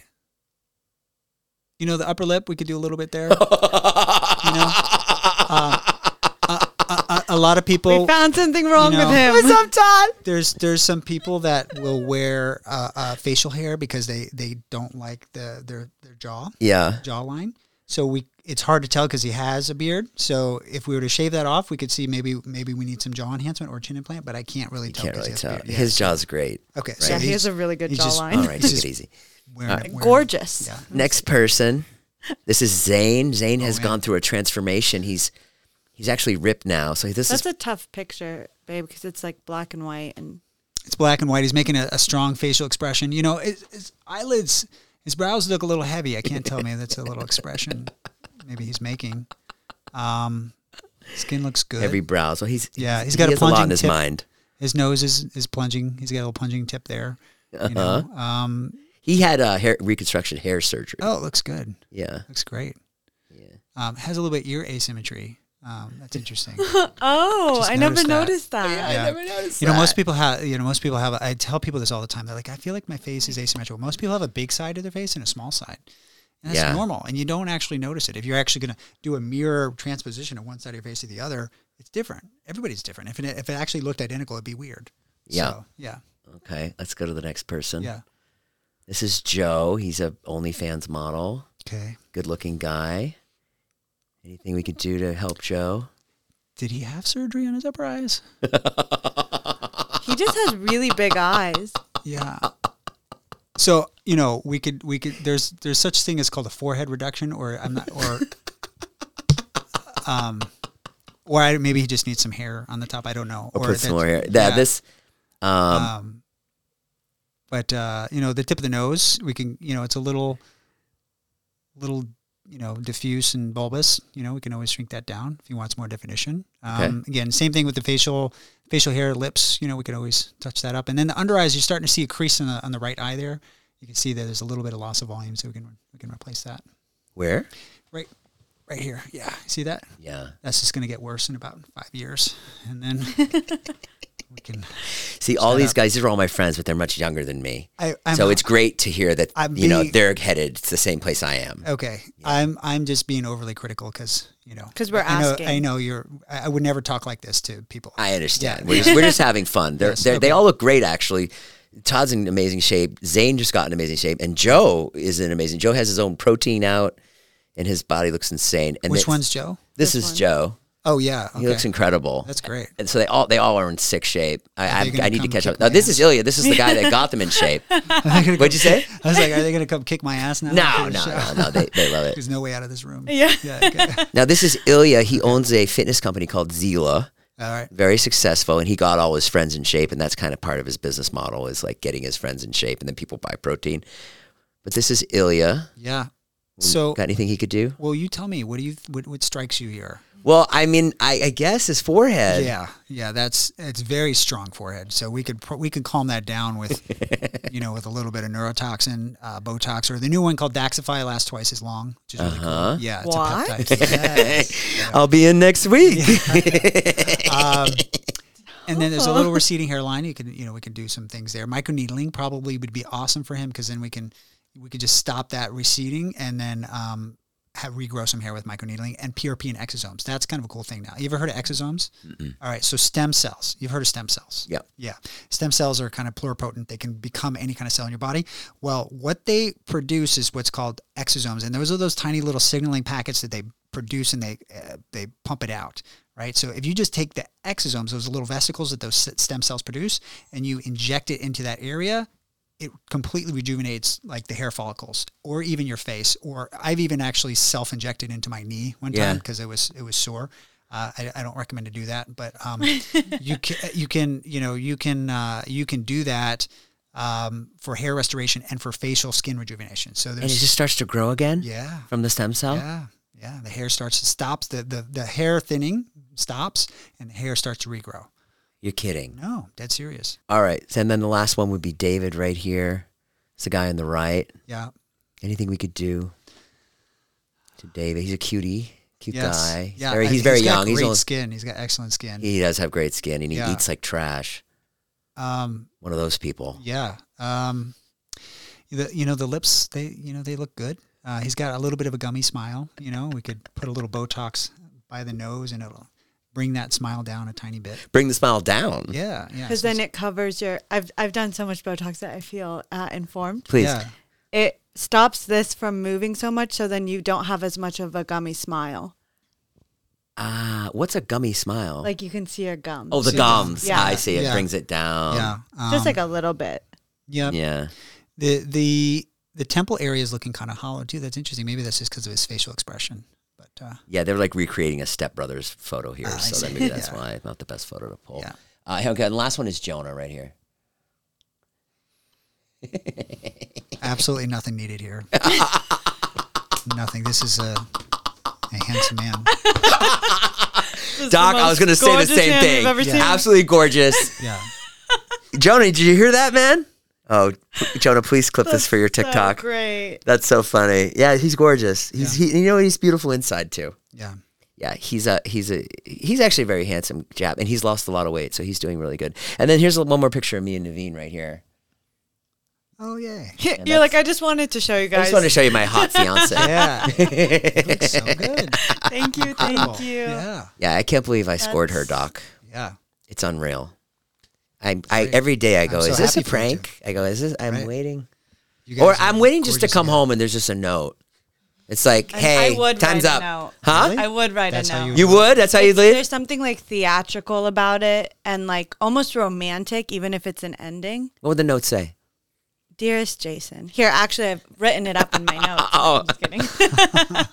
You know, the upper lip, we could do a little bit there. you know? Um, a, a, a, a lot of people. we found something wrong you know- with him. What's up, Todd? There's there's some people that will wear uh, uh, facial hair because they, they don't like the their their jaw Yeah. jawline. So we it's hard to tell because he has a beard. So if we were to shave that off, we could see maybe maybe we need some jaw enhancement or chin implant. But I can't really tell. Can't 'cause really he has a tell. beard. Yeah, His so- jaw's great. Okay, so Yeah, he he's- has a really good he's just- jawline. All right, He's take it just- easy. wearing All it- right. wearing it. Gorgeous. Yeah. Next person. This is Zane. Zane has Oh, man. gone through a transformation. He's he's actually ripped now. So this That's is a tough picture, babe, because it's like black and white and It's black and white. He's making a, a strong facial expression. You know, his, his eyelids, his brows look a little heavy. I can't tell. Maybe that's a little expression. Maybe he's making. Um, skin looks good. Heavy brows. So he's yeah. He's he got a has a lot plunging in his tip. mind. His nose is is plunging. He's got a little plunging tip there. Uh-huh. You know. Um, He had a uh, hair reconstruction hair surgery. oh, it looks good. Yeah. Looks great. Yeah. Um, has a little bit ear asymmetry. Um, that's interesting. Oh, Just I never noticed that. noticed that. Yeah. I never noticed You know, that. most people have. You know, most people have. I tell people this all the time. They're like, I feel like my face is asymmetrical. Most people have a big side of their face and a small side, and that's Yeah. normal. And you don't actually notice it. If you're actually going to do a mirror transposition of one side of your face to the other, it's different. Everybody's different. If it if it actually looked identical, it'd be weird. Yeah. So, yeah. Okay, let's go to the next person. Yeah. This is Joe. He's a OnlyFans model. Okay. Good-looking guy. Anything we could do to help Joe? Did he have surgery on his upper eyes? He just has really big eyes. Yeah. So, you know, we could we could there's there's such thing as called a forehead reduction, or I'm not or um or I, maybe he just needs some hair on the top. I don't know. Or put some that- more hair. Yeah, yeah. this. Um, Um, but uh, you know, the tip of the nose, we can, you know, it's a little, little, you know, diffuse and bulbous. You know, we can always shrink that down if he wants more definition. Um, Again, same thing with the facial, facial hair, lips. You know, we could always touch that up. And then the under eyes, you're starting to see a crease on the on the right eye there. You can see that there's a little bit of loss of volume, so we can we can replace that. where? Right, right here. Yeah, see that? Yeah. That's just going to get worse in about five years, and then we can. See, all Shut these up. guys, these are all my friends, but they're much younger than me. I, I'm so it's great to hear that, I'm you know, being- they're headed to the same place I am. Okay, I'm I'm just being overly critical because you know 'Cause we're I know, asking. I know you're. I I would never talk like this to people. I understand. Yeah. We're, just, we're just having fun. They're, Yes, they're, They okay. all look great, actually. Todd's in amazing shape. Zane just got in amazing shape. And Joe is in amazing. Joe has his own protein out, and his body looks insane. And Which it's- one's Joe? This, This is one. Joe. Oh yeah, okay. He looks incredible. That's great. And so they all they all are in sick shape. I Are they I, gonna I need to come catch kick up. No, my this ass? is Ilya. This is the guy that got them in shape. What'd What'd you say? I was like, are they going to come kick my ass now? No, after the no, show? no, no. They they love it. There's no way out of this room. Yeah. Yeah. Okay. Now this is Ilya. He owns a fitness company called Zila. All right. Very successful, and he got all his friends in shape, and that's kind of part of his business model is like getting his friends in shape, and then people buy protein. But this is Ilya. Yeah. So, Got anything he could do? well, you tell me. What do you? What, what strikes you here? Well, I mean, I, I guess his forehead. Yeah, yeah, that's it's very strong forehead. So we could pro- we could calm that down with, you know, with a little bit of neurotoxin, uh, Botox, or the new one called Daxify lasts twice as long, which is really Uh-huh. cool. Yeah, it's What? a peptide. Yes. Yeah. I'll be in next week. Um, and then there's a little receding hairline. You can, you know, we can do some things there. Microneedling probably would be awesome for him because then we can we could just stop that receding and then um, have regrow some hair with microneedling and P R P and exosomes. That's kind of a cool thing now. You ever heard of exosomes? All right, so stem cells. You've heard of stem cells? Yep. Yeah. Stem cells are kind of pluripotent. They can become any kind of cell in your body. Well, what they produce is what's called exosomes, and those are those tiny little signaling packets that they produce and they uh, they pump it out. Right. So if you just take the exosomes, those little vesicles that those s- stem cells produce, and you inject it into that area, it completely rejuvenates like the hair follicles or even your face. Or I've even actually self-injected into my knee one Yeah. time because it was it was sore. Uh, I, I don't recommend to do that, but um, you can you can you know you can uh, you can do that um, for hair restoration and for facial skin rejuvenation. So And it there's just starts to grow again yeah from the stem cell? yeah yeah the hair starts to stops the, the the hair thinning stops and the hair starts to regrow. You're kidding. No, dead serious. All right. So, and then the last one would be David right here. It's the guy on the right. Yeah. Anything we could do to David? He's a cutie, cute Yes. guy. Yeah. Very, I- he's very got young. Great He's only, skin. He's got excellent skin. he does have great skin, and he Yeah. eats like trash. Um. One of those people. Yeah. Um. The, you know the lips. They you know they look good. Uh, he's got a little bit of a gummy smile. You know we could put a little Botox by the nose and it'll bring that smile down a tiny bit. Bring the smile down. Yeah. Yeah. Because so then it's- it covers your. I've I've done so much Botox that I feel uh, informed. Please. Yeah. It stops this from moving so much, so then you don't have as much of a gummy smile. Ah, what's a gummy smile? Like you can see your gums. oh, the See, gums. yeah. I see. It Yeah. brings it down. Yeah. Um, just like a little bit. yeah. Yeah. The the the temple area is looking kind of hollow too. That's interesting. Maybe that's just because of his facial expression. But uh, Yeah, they're like recreating a Step Brothers photo here, Ah, I so see. that maybe that's Yeah. why it's not the best photo to pull. Yeah. Uh, okay, and the last one is Jonah right here. Absolutely nothing needed here. Nothing. This is a, a handsome man. Doc, I was going to say the same thing. Yeah. Absolutely gorgeous. Yeah. Jonah, did you hear that, man? Oh, p- Jonah, please clip this for your So TikTok. great. That's so funny. Yeah, he's gorgeous. He's Yeah. he, you know he's beautiful inside too. Yeah. Yeah, he's a he's a he's actually a very handsome Jap, and he's lost a lot of weight, so he's doing really good. And then here's one more picture of me and Naveen right here. Oh, yay. You're like, I just wanted to show you I guys. just wanted to show you my hot fiance. Yeah. It looks so good. Thank you, thank Incredible. you. Yeah. Yeah, I can't believe I scored her, That's- Doc. Yeah. It's unreal. I, I Great. every day I go, I'm so is this a happy for you two. prank? I go, is this? I'm Right. waiting, You or guys are I'm waiting just to gorgeous come together. home and there's just a note. It's like, I- hey, I would time's write up, a note. huh? Really? I would write That's a how note. you- You would? That's how you It's- leave? There's something like theatrical about it and like almost romantic, even if it's an ending. What would the note say? Dearest Jason. Here, actually, I've written it up in my notes. Oh. I'm just kidding.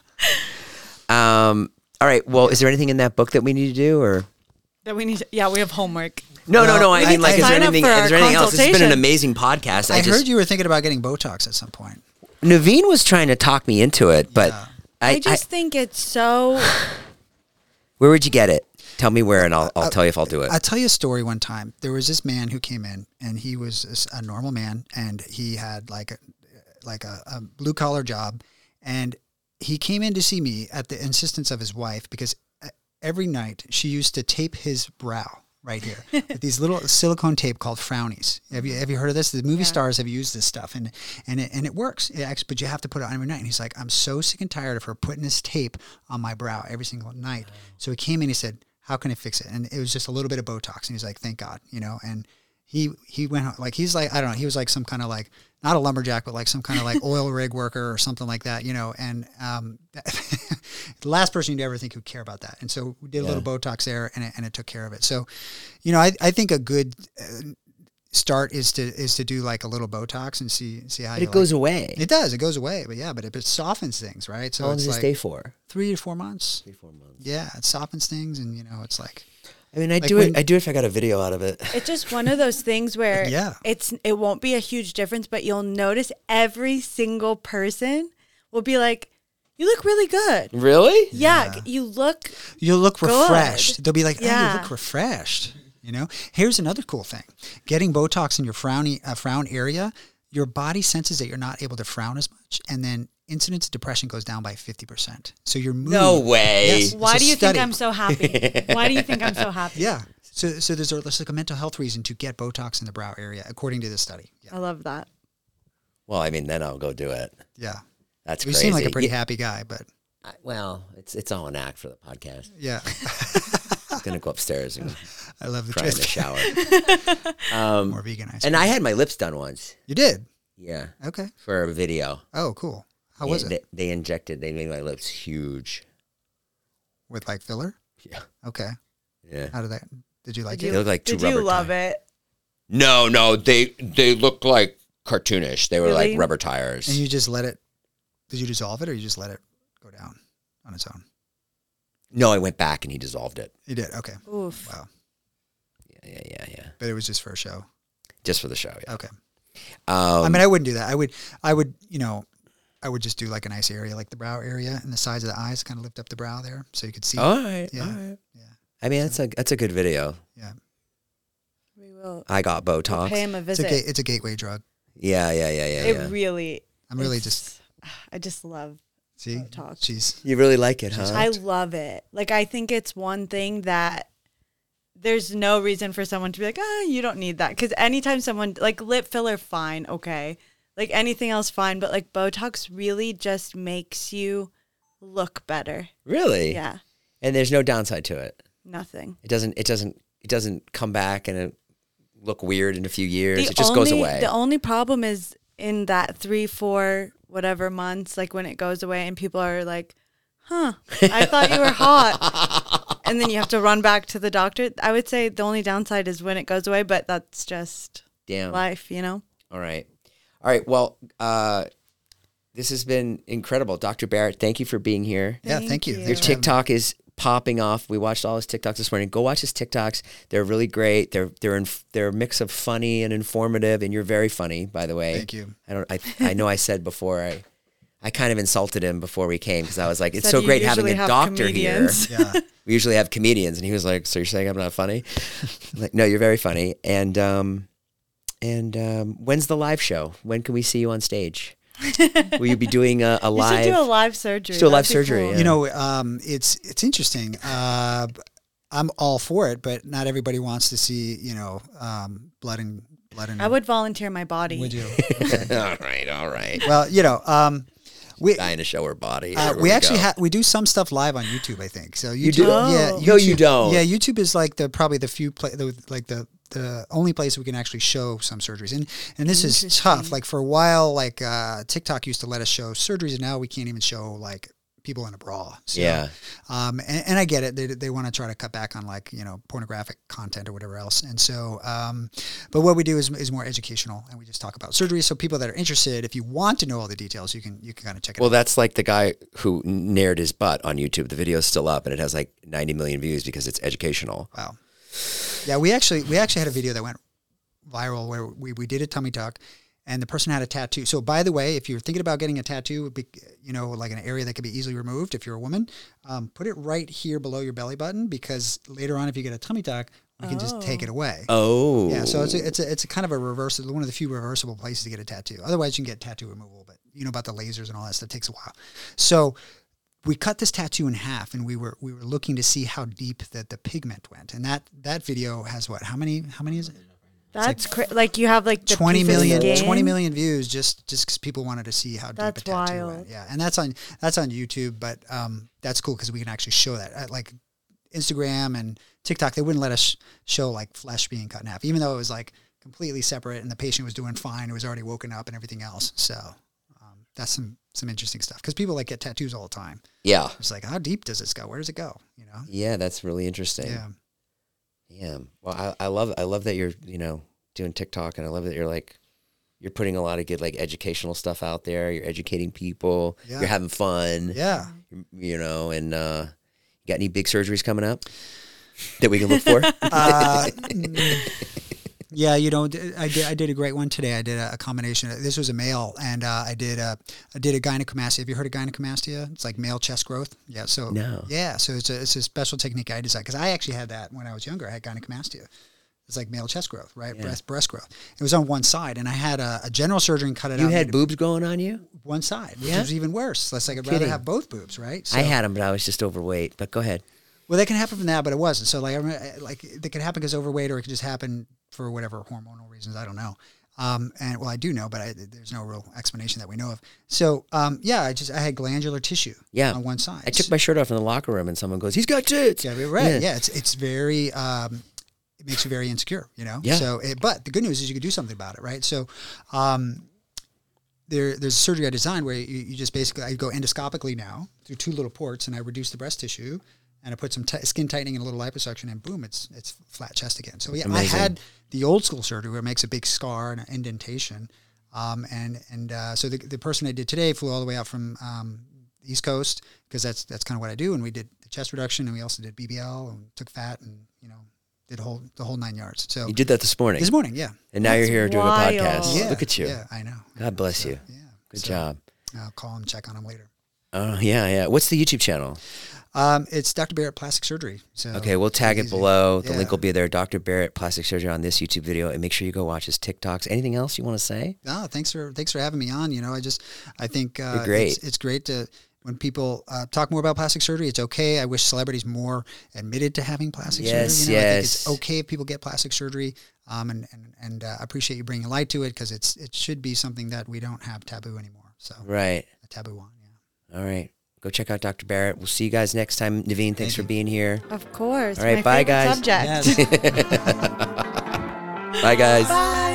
Um. All right. Well, is there anything in that book that we need to do, or that we need to, yeah, we have homework. no, no, Well, no? I I- mean, like, I- is there Sign up anything? for Is our there anything else? This has been an consultation. amazing podcast. I, I just heard you were thinking about getting Botox at some point. Naveen was trying to talk me into it, but Yeah. I, I just I- think it's so. where would you get it? Tell me where, and I'll I'll tell you if I'll do it. I'll tell you a story. One time, there was this man who came in, and he was this- a normal man, and he had like a like a, a blue collar job, and he came in to see me at the insistence of his wife because every night she used to tape his brow right here with these little silicone tape called frownies. Have you have you heard of this? The movie Yeah. stars have used this stuff, and and it, and it works. It actually, but you have to put it on every night. And he's like, I'm so sick and tired of her putting this tape on my brow every single night. So he came in. He said, how can I fix it? And it was just a little bit of Botox. And he's like, thank God, you know. And he he went like he's like I don't know. He was like some kind of like not a lumberjack, but like some kind of like oil rig worker or something like that, you know. And um, the last person you'd ever think would care about that. And so we did a little Botox there, and it, and it took care of it. So, you know, I I think a good uh, start is to is to do like a little Botox and see see how But you it goes like away. It does. It goes away. But yeah, but it, it softens things, right? So How long it's does it like stay for? three to four months. Three, four months. Yeah, it softens things, and you know, it's like I mean, I Like do when- it. I do it if I got a video out of it. It's just one of those things where Yeah. it's it won't be a huge difference, but you'll notice every single person will be like, "You look really good." Really? Yeah, Yeah. you look. you'll look Good. refreshed. They'll be like, "Oh, you Yeah. look refreshed." You know. Here's another cool thing: getting Botox in your frowny uh, frown area, your body senses that you're not able to frown as much, and then incidence of depression goes down by fifty percent. So your mood. No way. Yes, Why it's a do you study. think I'm so happy? Why do you think I'm so happy? Yeah. So so there's, a, there's like a mental health reason to get Botox in the brow area, according to this study. Yeah. I love that. Well, I mean, then I'll go do it. Yeah. That's You crazy. seem like a pretty Yeah, happy guy, but I- well, it's it's all an act for the podcast. yeah. I'm gonna go upstairs and I love the cry in the twist. shower. Um, More vegan ice and cream. I had my lips done once. You did? Yeah, Okay. for a video. Oh, cool. How was And it? They, they injected. They made my lips huge. With like filler? Yeah. Okay. Yeah. How did that? Did you like They it? look like two Did rubber you love tires. it? No, no, they they look like cartoonish. They were Really? like rubber tires. And you just let it? Did you dissolve it, or you just let it go down on its own? no, I went back and he dissolved it. You did. Okay. Oof. Wow. Yeah, yeah, yeah, yeah. But it was just for a show. Just for the show. Yeah. Okay. Um, I mean, I wouldn't do that. I would. I would. You know. I would just do like a nice area, like the brow area and the sides of the eyes, kind of lift up the brow there, so you could see. all right. Yeah. All right. Yeah. I mean, that's a that's a good video. Yeah. We will I got Botox. pay him a It's visit. a ga- it's a gateway drug. Yeah, yeah, yeah, yeah, it yeah. really. I'm really it's- just I just love. see. Botox. She's You really like it, huh? I love it. Like I think it's one thing that there's no reason for someone to be like, ah, you don't need that. Because anytime someone like lip filler, fine, okay. Like anything else, fine. But like Botox really just makes you look better. really? Yeah, And there's no downside to it. nothing. It doesn't. It doesn't. It doesn't come back and it look weird in a few years. The it just goes only- away. The only problem is in that three, four, whatever months, like when it goes away and people are like, huh, I thought you were hot. And then you have to run back to the doctor. I would say the only downside is when it goes away, but that's just Damn. life, you know? All right. All right. Well, uh, this has been incredible, Doctor Barrett. Thank you for being here. yeah. Thank Thank you. you. Your Thanks for having me. TikTok is popping off. We watched all his TikToks this morning. Go watch his TikToks. They're really great. They're they're in, they're a mix of funny and informative, and you're very funny, by the way. Thank you. I don't. I I know I said before I. I kind of insulted him before we came because I was like, it's Said so you great having a usually have doctor comedians. here. Yeah. We usually have comedians. And he was like, so you're saying I'm not funny? I'm like, no, you're very funny. And um, and um, when's the live show? When can we see you on stage? Will you be doing a, a You live? should do a live surgery. Do a live That'd be surgery, cool. yeah. You know, um, it's it's interesting. Uh, I'm all for it, but not everybody wants to see, you know, um, blood and blood and. I would volunteer my body. Would you? Okay. all right, all right. Well, you know, um, we Dying to show her body. uh, Everywhere we actually go. have we do some stuff live on YouTube. I think so. YouTube, You do? Yeah. Oh. No, you don't. Yeah, YouTube is like the probably the few pla- the, like the. the only place we can actually show some surgeries. And and this is tough. Like for a while, like uh, TikTok used to let us show surgeries, and now we can't even show like people in a bra. So, Yeah. Um, and, and I get it. They, they want to try to cut back on like, you know, pornographic content or whatever else. And so, um, but what we do is, is more educational, and we just talk about surgery. So people that are interested, if you want to know all the details, you can, you can kind of check it Well, out. that's like the guy who nared his butt on YouTube. The video's still up, and it has like ninety million views because it's educational. Wow. Yeah, we actually we actually had a video that went viral where we, we did a tummy tuck, and the person had a tattoo. So by the way, if you're thinking about getting a tattoo, be, you know, like an area that could be easily removed, if you're a woman, um, put it right here below your belly button, because later on, if you get a tummy tuck, we can just take it away. Oh. Yeah, so it's a, it's a, it's a kind of a reverse, one of the few reversible places to get a tattoo. Otherwise, you can get tattoo removal, but you know about the lasers and all that stuff, takes a while. So we cut this tattoo in half, and we were we were looking to see how deep that the pigment went. And that that video has what? How many? How many is it? That's cra- like you have like the twenty piece of million, skin. twenty million views just just because people wanted to see how That's deep a tattoo wild. went. Yeah, and that's on that's on YouTube, but um, that's cool because we can actually show that. At like Instagram and TikTok, they wouldn't let us show like flesh being cut in half, even though it was like completely separate and the patient was doing fine. It was already woken up and everything else. So um, that's some some interesting stuff because people like get tattoos all the time. Yeah. It's like, how deep does this go? Where does it go? You know? Yeah, that's really interesting. Yeah. Yeah. Well, I, I love I love that you're, you know, doing TikTok, and I love that you're like you're putting a lot of good like educational stuff out there. You're educating people. Yeah. You're having fun. Yeah. You know, and uh, you got any big surgeries coming up that we can look for? Uh, mm, yeah, you know, I did. I did a great one today. I did a, a combination. This was a male, and uh, I did a I did a gynecomastia. Have you heard of gynecomastia? It's like male chest growth. Yeah. So No. Yeah. So it's a it's a special technique I designed because I actually had that when I was younger. I had gynecomastia. It's like male chest growth, right? Yeah. Breast breast growth. It was on one side, and I had a, a general surgery and cut it You out. had made it boobs growing on you? one side, which Yeah? was even worse. That's like I'd rather Kidding. have both boobs, right? So, I had them, but I was just overweight. But go ahead. Well, that can happen from that, but it wasn't. So like, I remember, like that could happen because overweight, or it could just happen for whatever hormonal reasons. I don't know. Um, and well, I do know, but I, there's no real explanation that we know of. So um, yeah, I just I had glandular tissue. Yeah. On one side. I took my shirt off in the locker room, and someone goes, "He's got tits." Yeah, right. Yeah, it's it's very. Um, it makes you very insecure, you know. Yeah. So, it, but the good news is you can do something about it, right? So, um, there there's a surgery I designed where you, you just basically I go endoscopically now through two little ports, and I reduce the breast tissue, and I put some t- skin tightening and a little liposuction, and boom, it's it's flat chest again. So yeah, Amazing. I had the old school surgery where it makes a big scar and an indentation, um, and and uh, so the the person I did today flew all the way out from um, the East Coast because that's that's kind of what I do, and we did the chest reduction, and we also did B B L and took fat, and you know did whole the whole nine yards. So You did that this morning. this morning, yeah, And now you're That's here doing wild. a podcast. yeah, Look at you. yeah, I know. God bless So, you. Yeah, Good So, job. I'll call him, check on him later. Oh, yeah, yeah. What's the YouTube channel? Um, it's Doctor Barrett Plastic Surgery. So Okay, we'll tag it easy. below. The Yeah. link will be there. Doctor Barrett Plastic Surgery on this YouTube video. And make sure you go watch his TikToks. Anything else you want to say? No, thanks for thanks for having me on. You know, I just I think uh, You're great. It's, it's great to when people uh, talk more about plastic surgery. It's okay. I wish celebrities more admitted to having plastic Yes, surgery. You know, I think it's yes. okay if people get plastic surgery. Um, and and and uh, I appreciate you bringing light to it because it's it should be something that we don't have taboo anymore. So Right. a taboo one. Yeah. All right. Go check out Doctor Barrett. We'll see you guys next time. Naveen, thanks Thank for you. being here. Of course. All right, my bye, favorite guys. Subject. Yes. Bye, guys. Bye.